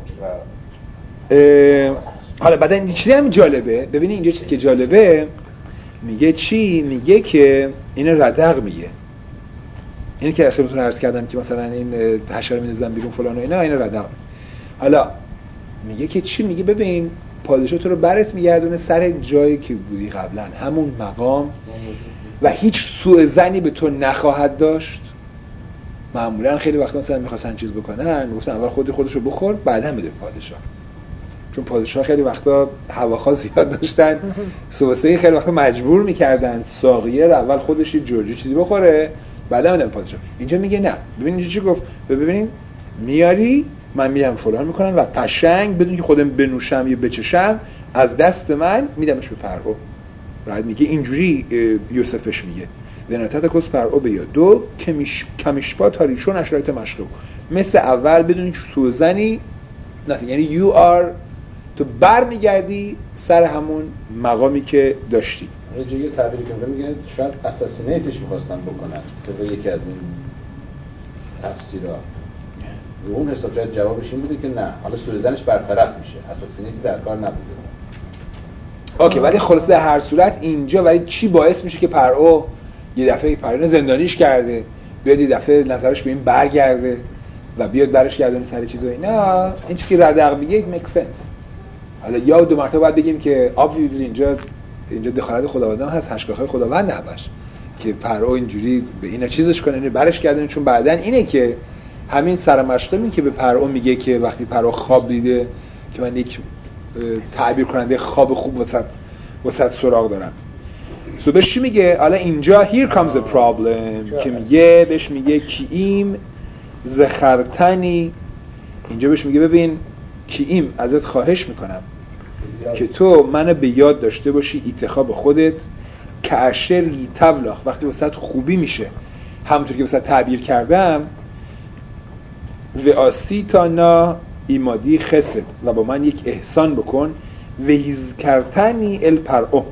Speaker 1: حالا بعد این چیزی هم جالبه. ببینید اینجا چیزی که جالبه میگه چی؟ میگه که این ردق میگه. اینی که خدمتتون عرض کردم که مثلا این حشره میندازن بیرون فلان و اینا، این ردق. حالا میگه که چی؟ میگه ببین پادشاه تو رو برات میگردونه سر جایی که بودی قبلا، همون مقام، و هیچ سوء ظنی به تو نخواهد داشت. معمولا خیلی وقتا مثلا میخواستن چیز بکنن میگفتن اول خودی خودشو بخور بعدا بده پادشاه، چون پادشاه خیلی وقتا هواخواه زیاد داشتن سوسه خیلی وقتا مجبور میکردن ساقیه رو اول خودش یه جورجی چیزی بخوره بعدا بده پادشاه. اینجا میگه نه. ببین اینجا چی گفت؟ ببینین میاری من میرم فلان میکنم و قشنگ بدون که خودم بنوشم یا بچشم از دست من میدمش به پرعو. بعد میگه اینجوری یوسفش میگه وناتت کس پرعو به یا دو کمیشپا تاریشون اشرایت مشروع، مثل اول بدون هیچ سوزنی nothing. یعنی you are تو بر میگردی سر همون مقامی که داشتی.
Speaker 3: یه جایی تعبیری که میگن شاید اساسینیتش میخواستن بکنن که یکی از این تفسیرها رو اون حساب شاید جوابش این بوده که نه حالا سوزنش برطرف میشه، اساسینیتی در کار نبوده.
Speaker 1: اوکی ولی خلاصه در هر صورت اینجا ولی چی باعث میشه که پرعو یه دفعه پرعو زندانیش کرده بیاد یه دفعه نظرش به این برگرده و بیاد برش گردونه سر چیز و اینا؟ این چیزی که ردق میگه it makes sense. حالا یا دو مرتبه باید بگیم که obviously اینجا اینجا دخالت خداوند هست، هشگاهی خداوند نباشه که پرعو اینجوری به اینا چیزش کنه، اینو برش گردونه، چون بعدن اینه که همین سرمشقمی که به پرعو میگه که وقتی پرعو خواب دیده که من یک تعبیر کننده خواب خوب وسط وسط سراغ دارم. سو بهش چی میگه؟ حالا اینجا here comes a problem که میگه بهش میگه کیم زخرتنی. اینجا بهش میگه ببین کیم ازت خواهش میکنم که تو منو به یاد داشته باشی ایتخاب خودت که اشر یتولاخ وقتی وسط خوبی میشه همونطور که وسط تعبیر کردم و آسی تا نا ایمادی خسد و با من یک احسان بکن و هیزکرتنی الپرعو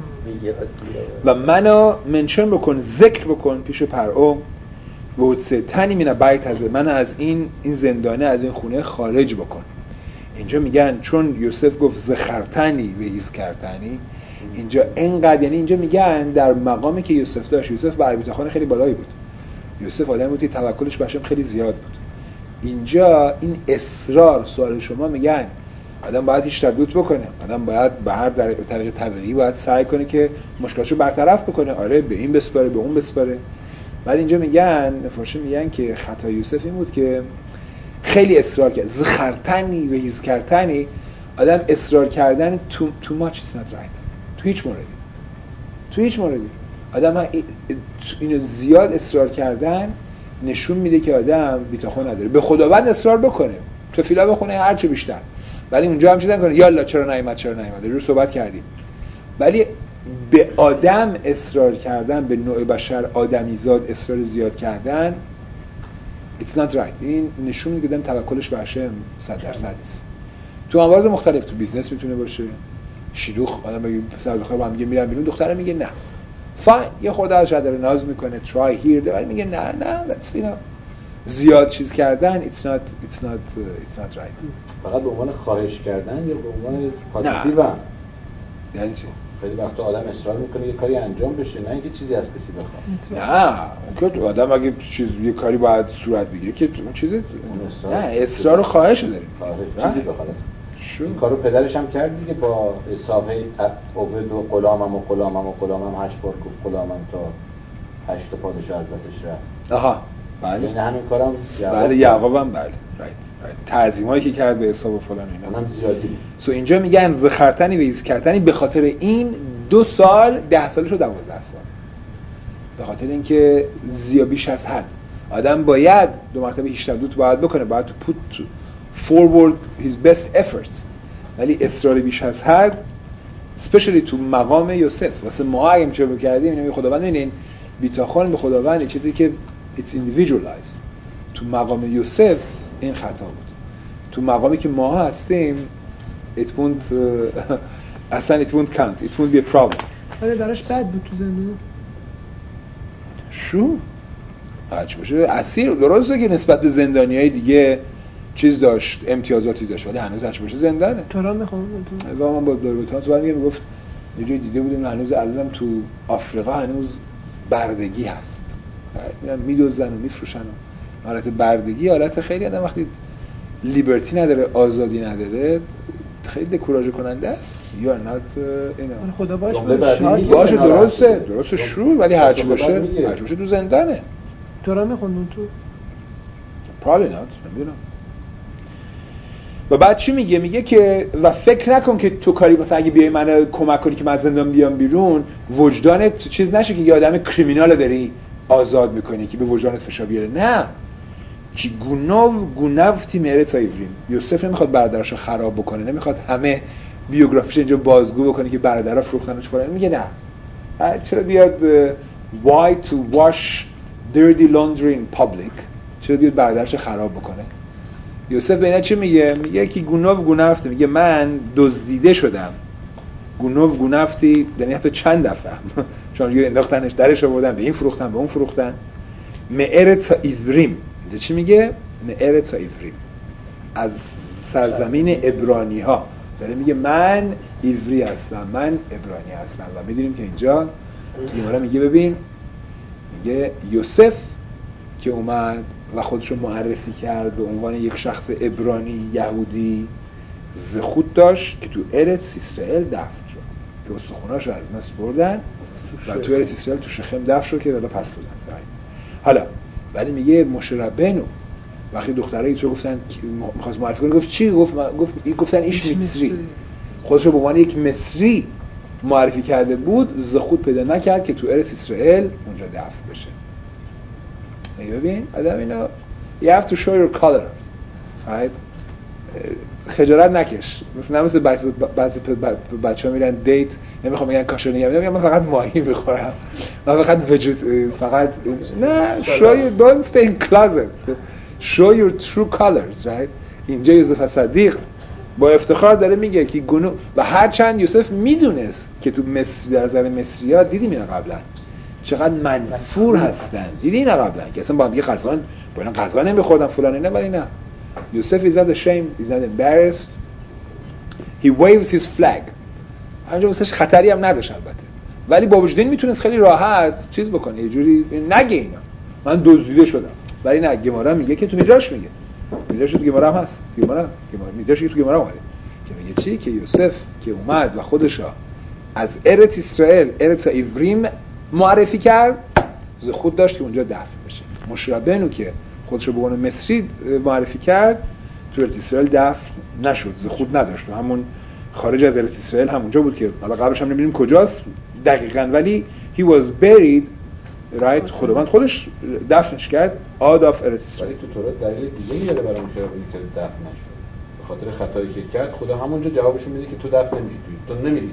Speaker 1: و منو منشن بکن ذکر بکن پیش پرعو و حدثتنی من بیت از من از این این زندانه از این خونه خارج بکن. اینجا میگن چون یوسف گفت زخرتنی و هیزکرتنی اینجا اینقدر، یعنی اینجا میگن در مقامی که یوسف داشت، یوسف با البیتخانه خیلی بالایی بود، یوسف آدمی بود که توکلش به هشم خیلی زیاد بود. اینجا این اصرار سوال شما میگن آدم باید هیچ تردید بکنه، آدم باید به هر در طریق طبیعی باید سعی کنه که مشکلاتشو برطرف بکنه، آره به این بسپاره به اون بسپاره. بعد اینجا میگن نفاشه میگن که خطا یوسف این بود که خیلی اصرار کرد، زخرتنی و هیزکرتنی. آدم اصرار کردن تو تو much is not right تو هیچ موردی تو هیچ موردی آدم اینو زیاد اصرار کردن نشون میده که آدم بی‌تخم نداره. به خداوند اصرار بکنه، تفیلا بخونه هر چه بیشتر، ولی اونجا هم چیزن کنه یالا چرا نیامد چرا نیامد رو صحبت کردیم. ولی به آدم اصرار کردن، به نوع بشر آدمیزاد اصرار زیاد کردن it's not right. این نشون میده که آدم توکلش به هشم صد درصد نیست. تو امواج مختلف، تو بیزنس میتونه باشه، شلوغ آدم بگه پسر دختر با هم میگه میرم بیرون، دختره میگه نه فاین، یه خورده ازش داره ناز میکنه try here ولی میگه نه نه that's you know زیاد چیز کردن it's not it's not uh, it's not right.
Speaker 3: فقط به عنوان خواهش کردن یا به عنوان پازیتیو؟
Speaker 1: یعنی چی؟
Speaker 3: خیلی وقتا آدم اصرار میکنه یه کاری انجام بشه، نه اینکه چیزی از کسی بخواد.
Speaker 1: نه اون که آدم اگه چیز یه کاری باید صورت بگیره که اون چیزی نه اصرار و خواهش داریم.
Speaker 3: خواهش چیزی بخواد. این کارو پدرش هم کرد دیگه، با حسابه عبد و غلامم و غلامم و غلامم هشت بار گفت غلامم تا هشت تا پادشاه از دستش رفت.
Speaker 1: آها بله.
Speaker 3: این همین کارم
Speaker 1: بله یعقوب هم بله. رایت. تعظیمایی که کرد به حساب فلان اینا
Speaker 3: هم زیادی بود.
Speaker 1: سو اینجا میگن زخرتنی و ایزکرتنی به خاطر این دو سال ده سالش رو دوازده سال، به خاطر اینکه زیاد بیش از حد آدم باید دو مرتبه هیچتدوت باید بکنه، باید تو put forward his best efforts، ولی اصرار بیش از حد especially تو مقام یوسف واسه ما اگه میشه بکردیم اینو خداوند ببینین بیتاخون به خداوند چیزی که it's individualized. تو مقام یوسف این خطا بود، تو مقامی که ما هستیم it won't uh, اصلا it won't count, it won't be a problem.
Speaker 5: آره براش بد بود تو زندون
Speaker 1: شو؟ هرچی باشه اسیر، درسته که نسبت به زندانیای دیگه چیز داشت، امتیازاتی داشت، ولی هنوز هرچی باشه زندانه.
Speaker 5: تو را میخوام
Speaker 1: تو من با داروتان صحبت میگم، میگفت یه جایی دیده بودیم هنوز الان تو آفریقا هنوز بردگی هست، میرن میدوزن و میفروشن و حالت بردگی حالت خیلی آدم وقتی لیبرتی نداره، آزادی نداره، خیلی دکوراژ کننده است. یا نه اینا
Speaker 5: خدا باش
Speaker 1: باشه درسته درسته شور، ولی هرچی باشه هرچی باشه تو زندانه.
Speaker 5: تو را میخوندون تو
Speaker 1: probably not نمیدونم. و بعد چی میگه؟ میگه که و فکر نکن که تو کاری مثلا اگه بیای منو کمک کنی که من از زندان بیام بیرون وجدانت چیز نشه که یه آدم کریمینال داری آزاد میکنی که به وجدانت فشار بیاره. نه که گوناو گونافتی میره تا ایوریم. یوسف نمیخواد برادراشو خراب بکنه، نمیخواد همه بیوگرافیش اینجا بازگو بکنه که برادرها فروختنش فلان. میگه نه چرا بیاد why to wash dirty laundry in public، چرا بیاد برادرش خراب بکنه. یوسف به اینا چی میگه؟ میگه که گوناو گونافتی، میگه من دزدیده شدم. گوناو گونافتی یعنی حتی چند دفعه چون یه انداختنش درش آوردن، به این فروختن به اون فروختن. معرت ایوریم چی میگه؟ معرت ایوریم از سرزمین عبرانی ها داره میگه من ایوری هستم، من عبرانی هستم. و میدونیم که اینجا دیگه میگه ببین میگه یوسف که اومد و خودش رو معرفی کرد به عنوان یک شخص عبرانی یهودی زخود داشت که تو ارث اسرائیل دفن شد، که استخوناش رو از مصر بردن و تو ارث اسرائیل تو شخم دفن شد که حالا پس دادن. حالا ولی میگه موشه ربنو وقتی دخترایی تو گفتن می‌خواست معرفی کنه گفت چی؟ گفت گفت گفتن ایش مصری، خودش رو به عنوان یک مصری معرفی کرده بود، زخود پیدا نکرد که تو ارث اسرائیل اونجا دفن بشه. ببین آدم اینا you have to show your colors right؟ خجالت نکش، مثلا مثل بعضی بچه‌ها میرن دیت نمیخوام بگن کاشانی، میگم من فقط ماهی میخورم، من فقط وجود فقط نه show you don't stay in closet show your true colors right؟ اینجا یوسف صدیق با افتخار داره میگه که گنو و هرچند یوسف میدونست که تو مصر در نظر مصری‌ها دیدیم اینا قبلا چقدر منفور هستن، دیدی اینا قبلا که اصلا با هم یه غذا با اینا غذا نمیخوردن فلان اینا، ولی نه یوسف is not ashamed, is not embarrassed, he waves his flag. همینجا واسش خطری هم نداشت البته، ولی با وجود این میتونست خیلی راحت چیز بکنه، یه جوری نگه اینا من دزدیده شدم. ولی نه، گمارا میگه که تو میدراش میگه میدراش تو گمارا هم هست، گمارا گمارا میدراش که تو گمارا اومده که میگه چی؟ که یوسف که اومد و خودش از ارث اسرائیل ارث ایوریم معرفی کرد، خود داشت که اونجا دفن بشه. مشربنو که خودش رو به عنوان مصری معرفی کرد تو ارث اسرائیل دفن نشد، خود نداشت، همون خارج از ارث اسرائیل همونجا بود که حالا قبلش هم نمی‌دونیم کجاست دقیقاً، ولی he was buried right، خداوند خودش دفنش کرد آداف ارث اسرائیل.
Speaker 3: تو تورات دلیل دیگه میاره برای مشربنی که دفن نشد، به خاطر خطایی که کرد خدا همونجا جوابشون میده که تو دفن نمیشی، تو نمیری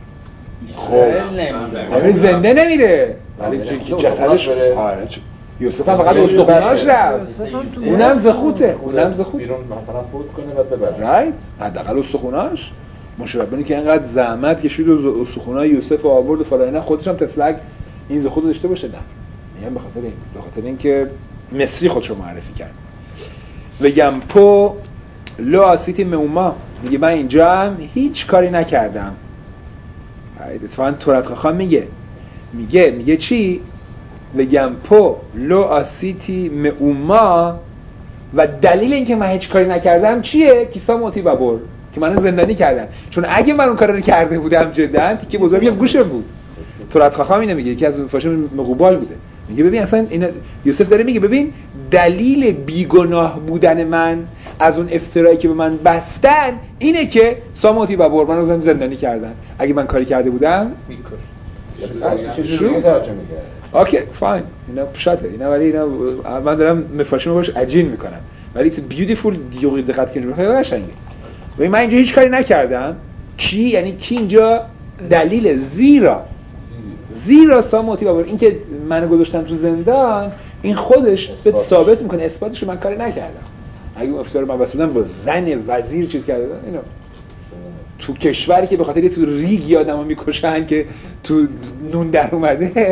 Speaker 3: اسرائیل.
Speaker 1: خب زنده نمیره ولی جسدش آره یوسف هم فقط استخوناش رفت، اونم زخوته اونم زخوت
Speaker 3: بیرون مثلا فوت کنه بعد ببره
Speaker 1: رایت، حداقل استخوناش. مشربنی که اینقدر زحمت کشید و استخونای یوسف آورد و فلان، خودش هم تفلک این زخوت داشته باشه؟ نه، میگم به خاطر این به خاطر اینکه مصری خودش رو معرفی کرد. و یمپو لو آسیتی موما، میگه من اینجا هم هیچ کاری نکردم اتفاقا تورات خاخام میگه میگه میگه چی؟ بگم پو لو آسیتی مئوما و دلیل اینکه من هیچ کاری نکردم چیه؟ کیسا موتی و بر که منو زندانی کردن. چون اگه من اون کار رو کرده بودم جدا تیکه بزرگی از گوشم بود. تورات خاخام اینو میگه، یکی از مفاشم مقوبال بوده، میگه ببین اصلا اینا یوسف داره میگه ببین دلیل بیگناه بودن من از اون افترایی که به من بستن اینه که ساموتی و بر منو زندانی کردن. اگه من کاری کرده بودم
Speaker 6: میکر
Speaker 3: چجوری ترجمه کرد؟
Speaker 1: اوکی فاین، اینا پشته اینا، ولی اینا من دارم مفاشم باش عجین میکنم، ولی it's beautiful دیوقی دقت کنید خیلی قشنگه. ببین من اینجا هیچ کاری نکردم. کی یعنی کی اینجا دلیل؟ زیرا زیرا ساموتی بابا این که منو گذاشتن تو زندان این خودش به ثابت میکنه، اثباتش که من کاری نکردم. اگه افتار من واسه بودم با زن وزیر چیز کرده اینا تو کشوری که به خاطر تو ریگ یادمو میکشن که تو نون در اومده.
Speaker 7: اول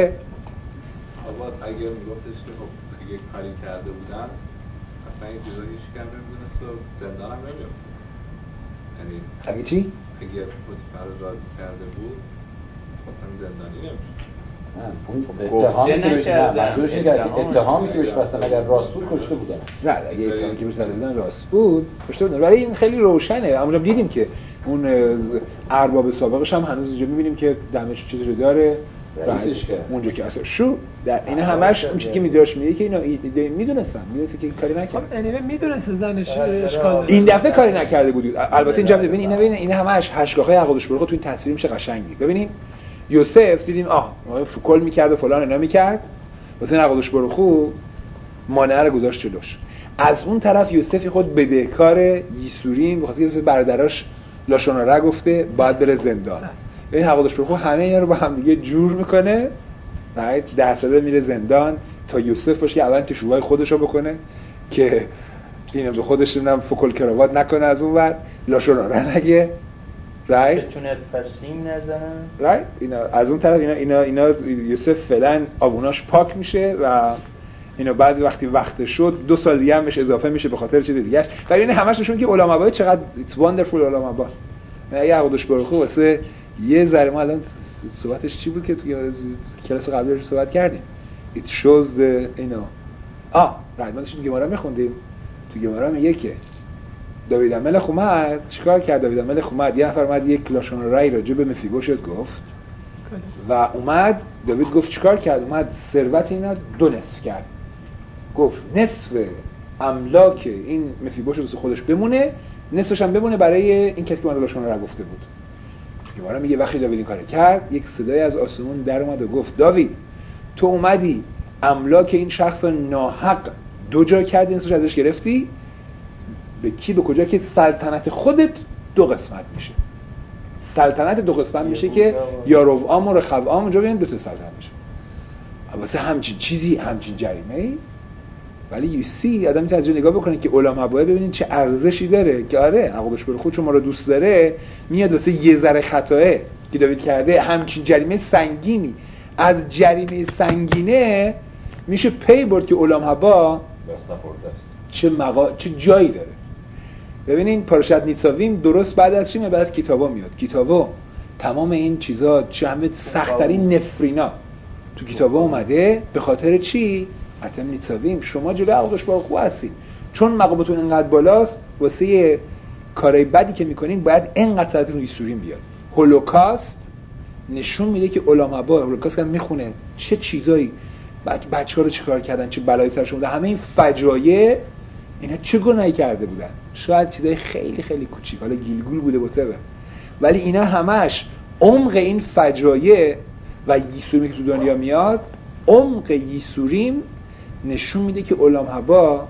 Speaker 7: اگه میگفتش که خب اگه کاری کرده بودم اصلا این چیزا هیچ کم نمیدونست و زندان هم نمیام. یعنی
Speaker 1: اگه چی؟
Speaker 7: اگه پوتیفر رو راضی کرده بود اصلا زندانی نمیشه.
Speaker 3: اون اتهامی که بهش منظورش اینه که اتهامی که بهش بستن اگر راست بود کشته بودن.
Speaker 1: نه اگه اتهامی که بهش زده بودن راست بود کشته بودن، ولی این خیلی روشنه. اما دیدیم که اون ارباب سابقش هم هنوز اینجا می‌بینیم که دمش چیزی رو داره
Speaker 3: رئیسش که
Speaker 1: اونجا که اصلا شو در اینا همش اون چیزی که میدراش میگه که اینا میدونستن میدونسته که کاری نکرد.
Speaker 5: یعنی میدونسته زنش اشکال داره.
Speaker 1: این دفعه کاری نکرده بود. البته اینجا ببین اینا ببین اینا همش هشگاه‌های عقدش برخو تو این تصویر میشه قشنگی. ببینید یوسف دیدیم آه فکل میکرد و فلان اینا میکرد واسه این عقدش برخو مانع رو گذاشت جلوش. از اون طرف یوسف خود بدهکار یسوریم بخاطر اینکه برادراش لاشونارا گفته باید بره زندان. این عقدش برخو همه اینا رو با هم دیگه جور میکنه. رایت ده ساله میره زندان تا یوسف باشه که اول تشوهای خودشو بکنه که اینو به خودش نمیدونم فکل کراوات نکنه، از اون ور لاشونارا نگه، رایت
Speaker 6: بتونه پسیم نزنن،
Speaker 1: رایت اینا از اون طرف اینا اینا اینا یوسف فعلا آبوناش پاک میشه و اینا بعد وقتی وقت شد دو سال دیگه هم بهش اضافه میشه به خاطر چیز دیگه‌اش. ولی این همش نشون که علما چقدر it's wonderful علما. نه یه عقدش برخو واسه یه ذره ما الان صحبتش چی بود که تو کلاس قبلی صحبت کردیم. it shows the you know آ رایت ما داشتیم گمارا میخوندیم. تو گمارا میگه که داوید ملخ اومد چیکار کرد؟ داوید ملخ اومد یه نفر اومد یک لاشونارای راجع به مفیبوشت گفت و اومد داوید گفت چیکار کرد؟ اومد ثروت اینا دو نصف کرد. گفت نصف املاک این مفیبوشت واسه خودش بمونه، نصفش هم بمونه برای این کسی که اومد لاشونارا گفته بود. گمارا میگه وقتی داوید این کارو کرد یک صدای از آسمون در اومد و گفت داوید تو اومدی املاک این شخص ناحق دو جا کردی، نصفش ازش گرفتی، به کی به کجا؟ که سلطنت خودت دو قسمت میشه. سلطنت دو قسمت میشه که یاروبعام و رخبعام اونجا بیان دو تا سلطنت میشه. واسه همچین چیزی همچین جریمه‌ای. ولی یو سی آدم میتونه از اونجا نگاه بکنه که علما باید ببینین چه ارزشی داره که آره عقبش بره خود چون ما رو دوست داره میاد واسه یه ذره خطاه که داوید کرده همچین جریمه سنگینی از جریمه سنگینه میشه پی برد که علما با چه مقا... چه جایی داره. ببینین پاراشت نیتساویم درست بعد از چی میاد؟ بعد از کتابا میاد. کتابا تمام این چیزا چه همه سخت‌ترین نفرینا تو کتابا اومده. به خاطر چی؟ حتی نیتساویم شما جلوی عقدش با خوب هستید چون مقامتون اینقدر بالاست واسه کارهای بدی که میکنین باید اینقدر سرتون روی سورین بیاد. هولوکاست نشون میده که علما با هولوکاست که میخونه چه چیزایی بچه‌ها رو چیکار کردن، چه بلایی سرشون بوده، همه این فجایع اینا چه گناهی کرده بودن. شاید چیزای خیلی خیلی کوچیک حالا گیلگول بوده بوده ولی اینا همش عمق این فجایع و یسوری که تو دنیا میاد عمق یسوریم نشون میده که علما با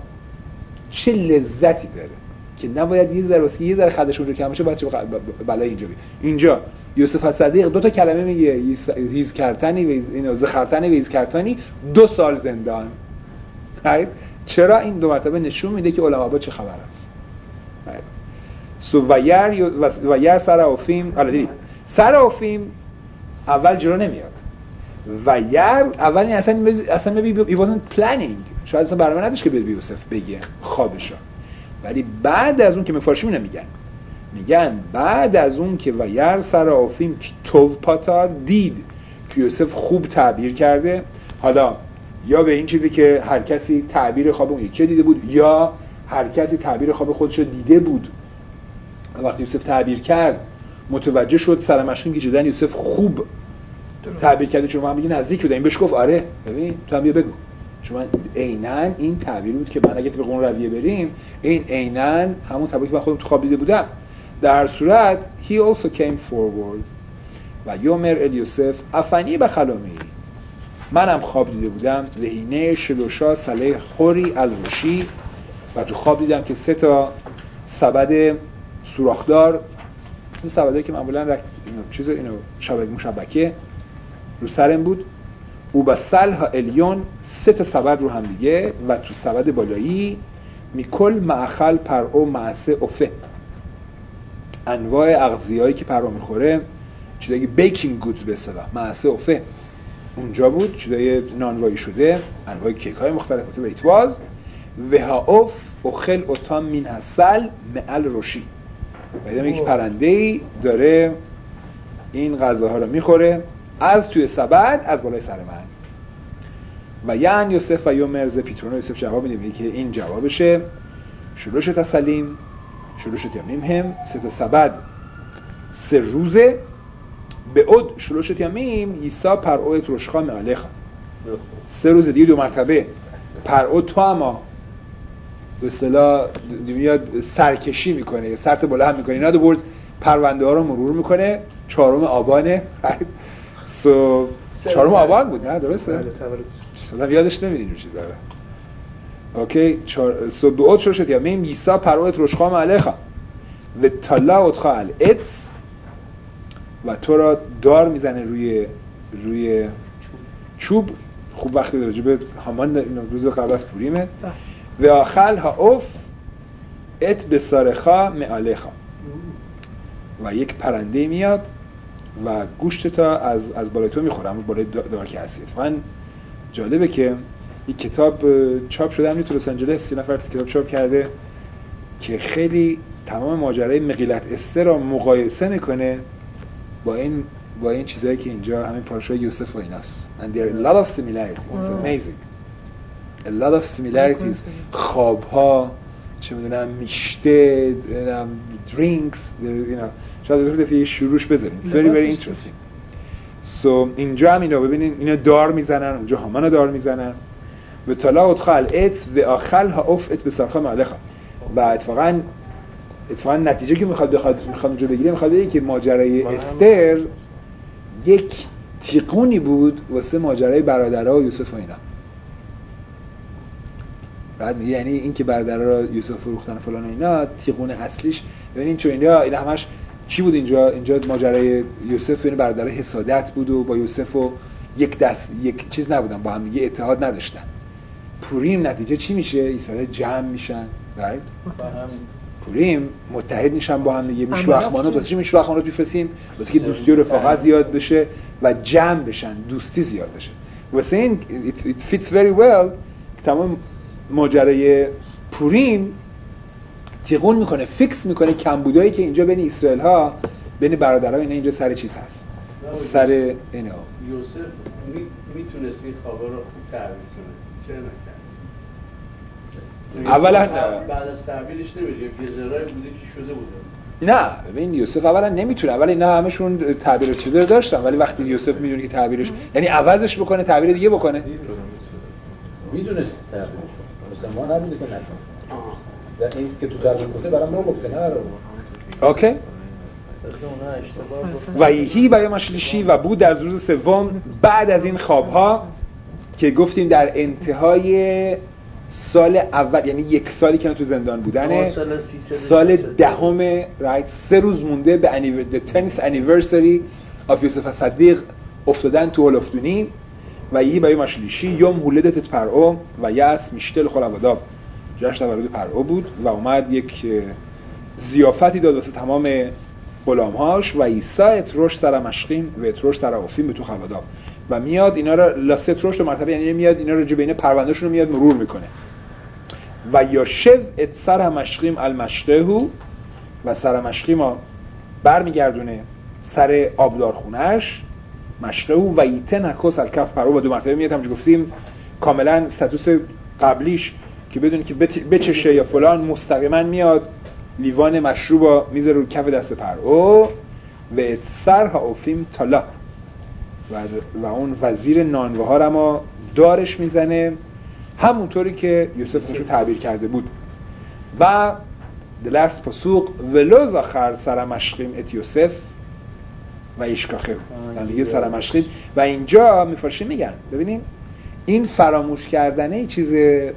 Speaker 1: چه لذتی داره که نباید یه ذره واسه یه ذره خدش اونجا کم بشه بچه بلای اینجا بید. اینجا یوسف صدیق دو تا کلمه میگه هیز کرتنی و اینو زخرتنی و هیز کرتنی دو سال زندان. right? چرا این دو مرتبه نشون میده که علما با چه خبر است. right? سو و یر و یر سراوفیم حالا دیدید سراوفیم اول جلو نمیاد و یر اول این اصلا اصلا maybe he wasn't planning شاید اصلا برنامه نداشت که به یوسف بگه خوابشو، ولی بعد از اون که مفارشی اینو میگن میگن بعد از اون که و یر سر آفیم که توو پاتار دید که یوسف خوب تعبیر کرده، حالا یا به این چیزی که هر کسی تعبیر خواب اون یکی دیده بود یا هر کسی تعبیر خواب خودش رو دیده بود، وقتی یوسف تعبیر کرد متوجه شد سر مشقین که جدن یوسف خوب تعبیر کرده، چون من میگه نزدیک بوده. این بهش گفت آره ببین تو هم بیا بگو، چون عیناً این تعبیر بود که من اگه به قانون رویه بریم این عیناً همون تعبیری که من خودم تو خواب دیده بودم. در هر صورت he also came forward و یومر ال یوسف افنی به خلامی، منم خواب دیده بودم لهینه شلوشا سله خوری الروشی، و تو خواب دیدم که سه تا سبد سوراخدار، این سبدایی که معمولا رک... اینو چیز اینو شبکه مشبکه رو سرم بود، او با سلها الیون سه تا سبد رو هم دیگه، و تو سبد بالایی میکل معخل پرو معسه افه، انواع اغذیه‌ای که پرو میخوره، چیزایی بیکینگ گودز به اصطلاح معسه افه اونجا بود، چیزای نانوایی شده، انواع کیک‌های مختلف و ایتواز و هاوف اخل اتام من حسل معل روشی، بعدم یک پرنده‌ای داره این غذاها رو میخوره از توی سبد از بالای سر من. و یعن یوسف و یومر ز پیترون، یوسف جواب میده که این جوابشه، شلوش تسلیم شلوش یامیم هم، سه تا سبد سه روزه، به اود شلوش یامیم عیسی پرعو ترشخا معلخ، سه روز دیگه دو مرتبه پرعو تو اما به اصطلاح میاد سرکشی میکنه یا سرت بالا هم میکنه، اینا دو برد پرونده ها رو مرور میکنه. چهارم آبانه سو چهارم آبان بود نه درسته؟ شدم یادش نمیدین اون چیزا رو. اوکی چهار سو به اوت شد یا میم عیسی پرایت روشخام علیخا و طلا اتخا الاتس، و تو را دار میزنه روی روی چوب. خوب وقتی راجع به هامان روز قبل از پوریمه. و آخل ها اوف ات بسارخا معالخا، و یک پرنده میاد و گوشت تا از از بالای تو میخوره، همون بالای دار که هستید. اتفاقا جالبه که یک کتاب چاپ شده همین تو لس آنجلس، یه نفر کتاب چاپ کرده که خیلی تمام ماجرای مقیلت استر رو مقایسه میکنه با این با این چیزایی که اینجا همین پارچه‌های یوسف و ایناست. And there are a lot of similarities. It's amazing. A lot of similarities. خوابها، چه میدونم میشته، drinks, you know. شاید از دفعه شروعش بذاریم. It's very very interesting. So اینجا هم اینا ببینین اینا دار میزنن، اونجا هامانو دار میزنن. و طلا ادخال ات و آخلها افت بسارخا معلخا. و اتفاقا اتفاقا نتیجه که میخواد بخواد میخواد اونجا بگیره، میخواد بگه که ماجرای استر یک تیقونی بود واسه ماجرای برادرها و یوسف و اینا. بعد میگه یعنی این که برادرها رو یوسف فروختن فلان و اینا، تیقون اصلیش ببینین چون اینا اینا همش چی بود اینجا اینجا ماجرای یوسف بین برادرها حسادت بود و با یوسف و یک دست یک چیز نبودن، با هم دیگه اتحاد نداشتن. پوریم نتیجه چی میشه؟ اسرائیل جمع میشن، right؟ پوریم متحد میشن با هم دیگه. میشواخمانوت واسه چی میشواخمانوت میفرستیم؟ واسه که دوستی و رفاقت زیاد بشه و جمع بشن، دوستی زیاد بشه. واسه این it, it fits very well تمام ماجرای پوریم تیقون میکنه، فیکس میکنه کمبودایی که اینجا بین اسرائیل ها بین برادرها اینا اینجا سر چیز هست، سر اینا.
Speaker 8: یوسف میتونست این خوابا رو خوب تعبیر کنه، چرا نکرد؟
Speaker 1: اولا
Speaker 8: بعد از تعبیرش نمیدونم یه زرای بوده که شده بوده.
Speaker 1: نه ببین یوسف اولا نمیتونه، اولا اینا همشون تعبیر چیزا داشتن، ولی وقتی یوسف میدونه که تعبیرش یعنی عوضش بکنه تعبیر دیگه بکنه،
Speaker 3: میدونست تعبیرش مثلا ما نبوده که نکنه. در این که تو تعبیر گفته برام ما گفته نه رو.
Speaker 1: اوکی. و یهی بیام شلیشی و بود در روز سوم بعد از این خوابها که گفتیم در انتهای سال اول، یعنی یک سالی که تو زندان بودنه، سال دهم رایت سه روز مونده به the tenth anniversary of یوسف الصدیق افتادن تو هولفتونی. و یهی بیام شلیشی یوم هولدت پرعو و یاس میشتل خلواداب، جشن تولد پرعو بود و اومد یک ضیافتی داد واسه تمام غلام‌هاش. و عیسی اتروش سر مشقیم و اتروش سر آفیم به تو خلواداب، و میاد اینا رو لاسه اتروش رو مرتبه یعنی میاد اینا رو جو بین پروندهشون رو میاد مرور میکنه. و یاشو ات سر مشقیم المشتهو و سرمشقی ما برمیگردونه سر آبدار خونش مشقه او و یتن حکس الکف پرو با دو مرتبه میاد. همونجور گفتیم کاملا ستوس قبلیش که بدونی که بچشه یا فلان مستقیما میاد لیوان مشروب میذاره رو کف دست پرو و اتسرها اوفیم تالا و, و اون وزیر نانوه ها ما دارش میزنه همونطوری که یوسف رو تعبیر کرده بود. و دلست پاسوق ولوز آخر سرمشقیم ات یوسف و ایشکاخه یه سرمشقیم و اینجا میفرشی میگن ببینیم این فراموش کردنه ای چیز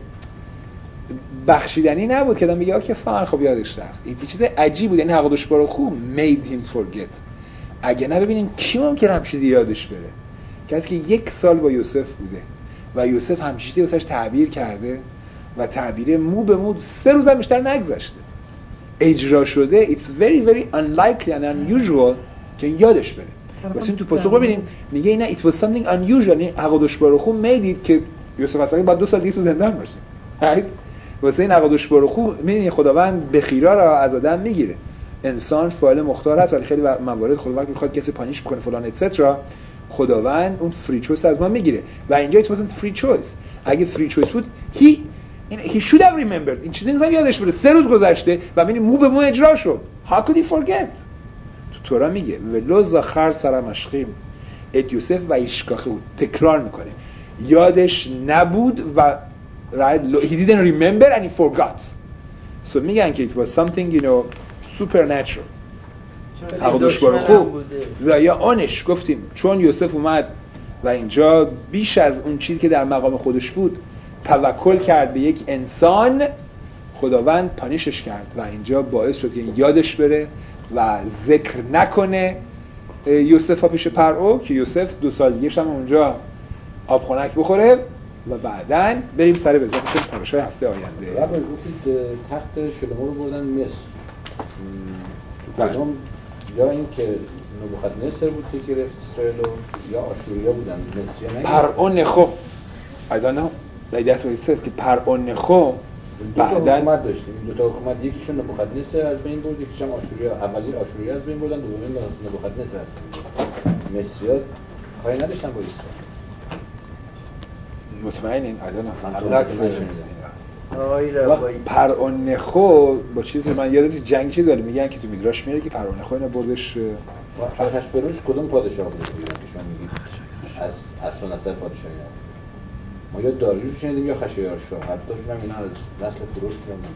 Speaker 1: بخشیدنی نبود که دم بگه که فعلا خب یادش رفت. این چیز عجیب بود. یعنی حقادش برو خوب made him forget. اگه نه ببینین کی ممکنه هم چیزی یادش بره؟ کسی که یک سال با یوسف بوده و یوسف هم چیزی واسش تعبیر کرده و تعبیر مو به مو سه روز هم بیشتر نگذشته اجرا شده. It's very very unlikely and unusual که یادش بره. واسه این تو پاسخ ببینیم میگه اینا it was something unusual. یعنی حقادش برو خوب میدید که یوسف اصلا بعد دو سال دیگه تو زندان باشه. واسه این عقدش برخو می‌بینی خداوند بخیرا را از آدم میگیره. انسان فاعل مختار هست ولی خیلی موارد خداوند میخواد کسی پانیش بکنه فلان اتسترا خداوند اون فری چویس از ما میگیره و اینجا it wasn't free choice. اگه فری چویس بود he he should have remembered. این چیزی نیست یادش بره. سه روز گذشته و ببینید مو به مو اجرا شد. how could he forget؟ تو تورا میگه ولوز آخر سرمشقیم ات یوسف و ایشکاخه بود. تکرار میکنه یادش نبود و right he didn't remember and he forgot. so میگن که it was something you know supernatural. حقادش برو خوب یا آنش گفتیم چون یوسف اومد و اینجا بیش از اون چیزی که در مقام خودش بود توکل کرد به یک انسان خداوند پانیشش کرد و اینجا باعث شد که یادش بره و ذکر نکنه یوسف ها پیش پرعو که یوسف دو سال دیگه هم اونجا آب خنک بخوره و بعداً بریم سر وزارتشون پاراشای هفته آینده.
Speaker 3: رب گفتید تخت شلومو رو بردن مصر. کدوم یا این که نبوخدنصر بود که گرفت اسرائیل یا آشوریا بودن مصری نه؟
Speaker 1: پرعو نخو. I don't know. Like that's what it says که پرعو نخو بعداً
Speaker 3: حکومت داشتیم. دو تا حکومت یکیشون نبوخدنصر از بین برد یکیش هم آشوریا. اولی آشوریا از بین بردن دومی نبوخدنصر. مصری‌ها کاری نداشتن با اسرائیل.
Speaker 1: مطمئنین عدالت
Speaker 6: آقای ربایی
Speaker 1: پرعون نخو با چیزی من یادم نیست جنگ چیز ولی میگن که تو میدراش میره که پرعون نخو اینا بردش.
Speaker 3: اخشبروش کدوم پادشاه بود که شما میگید از اصل و نسل پادشاهی نه؟ ما یا داریوش شنیدیم یا خشایارشا هر دوتاشون هم اینا از نسل کوروش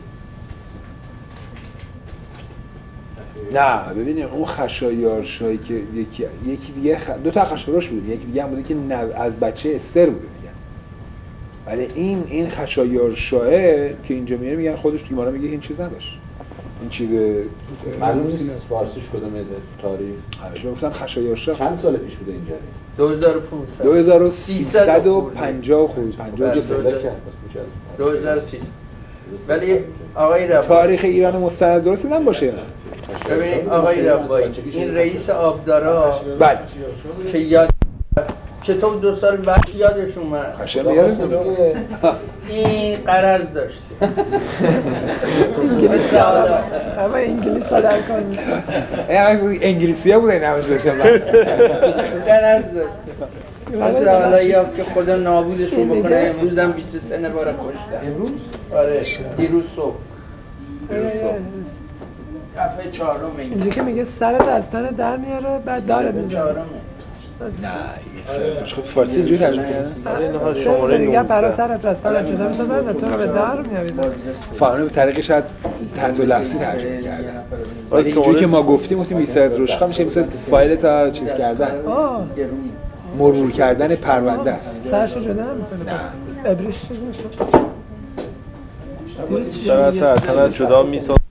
Speaker 1: میاد. نه ببینید اون خشایارشایی که یکی یکی دیگه خ... دو تا خشایارش بود یکی دیگه هم بوده که نو... از بچه استر بوده میگن. ولی این این خشایارشاه که اینجا میاره میگن خودش تو ایمارا میگه این چیز نداشت. این چیز
Speaker 3: معلوم نیست فارسیش کدومه تاریخ.
Speaker 1: همش گفتن خشایارشاه
Speaker 3: چند سال پیش بوده اینجا؟
Speaker 6: دو هزار و پانصد
Speaker 1: دو هزار و سیصد و پنجاه خورد پنجاه دو سال
Speaker 6: دو هزار و سیصد. ولی آقای ربایی
Speaker 1: تاریخ ایران مستند درست نم باشه.
Speaker 6: ببینید آقای ربایی این رئیس آبدارا
Speaker 1: بله
Speaker 6: که یاد چطور دو سال بعد یادش اومد
Speaker 1: قشنگ یادش
Speaker 6: این قرض داشت
Speaker 5: انگلیسی اما انگلیسی ها در کار میکنه
Speaker 1: انگلیسی ها بود این همش داشتم
Speaker 6: قرض داشت اصلا حالا یا که خدا نابودشون بکنه امروز هم بیست و سه نفر کشتن
Speaker 3: امروز؟
Speaker 6: آره دیروز صبح دیروز صبح دفعه چهارم
Speaker 5: اینجا که میگه سرت از تن در میاره بعد دارت میزنه
Speaker 1: نه این خب فارسی اینجوری ترجمه کردن
Speaker 5: اینها شماره دیگه برای سرت از تن جدا میسازن و تو رو به در میآویزن
Speaker 1: فهمه به طریق شاید تحت لفظی ترجمه کردن ولی اینجوری که ما گفتیم گفتیم بیست روشخا میشه مثل فایل تا چیز کردن مرور کردن پرونده است
Speaker 5: سرش جدا میکنه ابریش چیز میشه
Speaker 9: سرت از تن جدا میسازن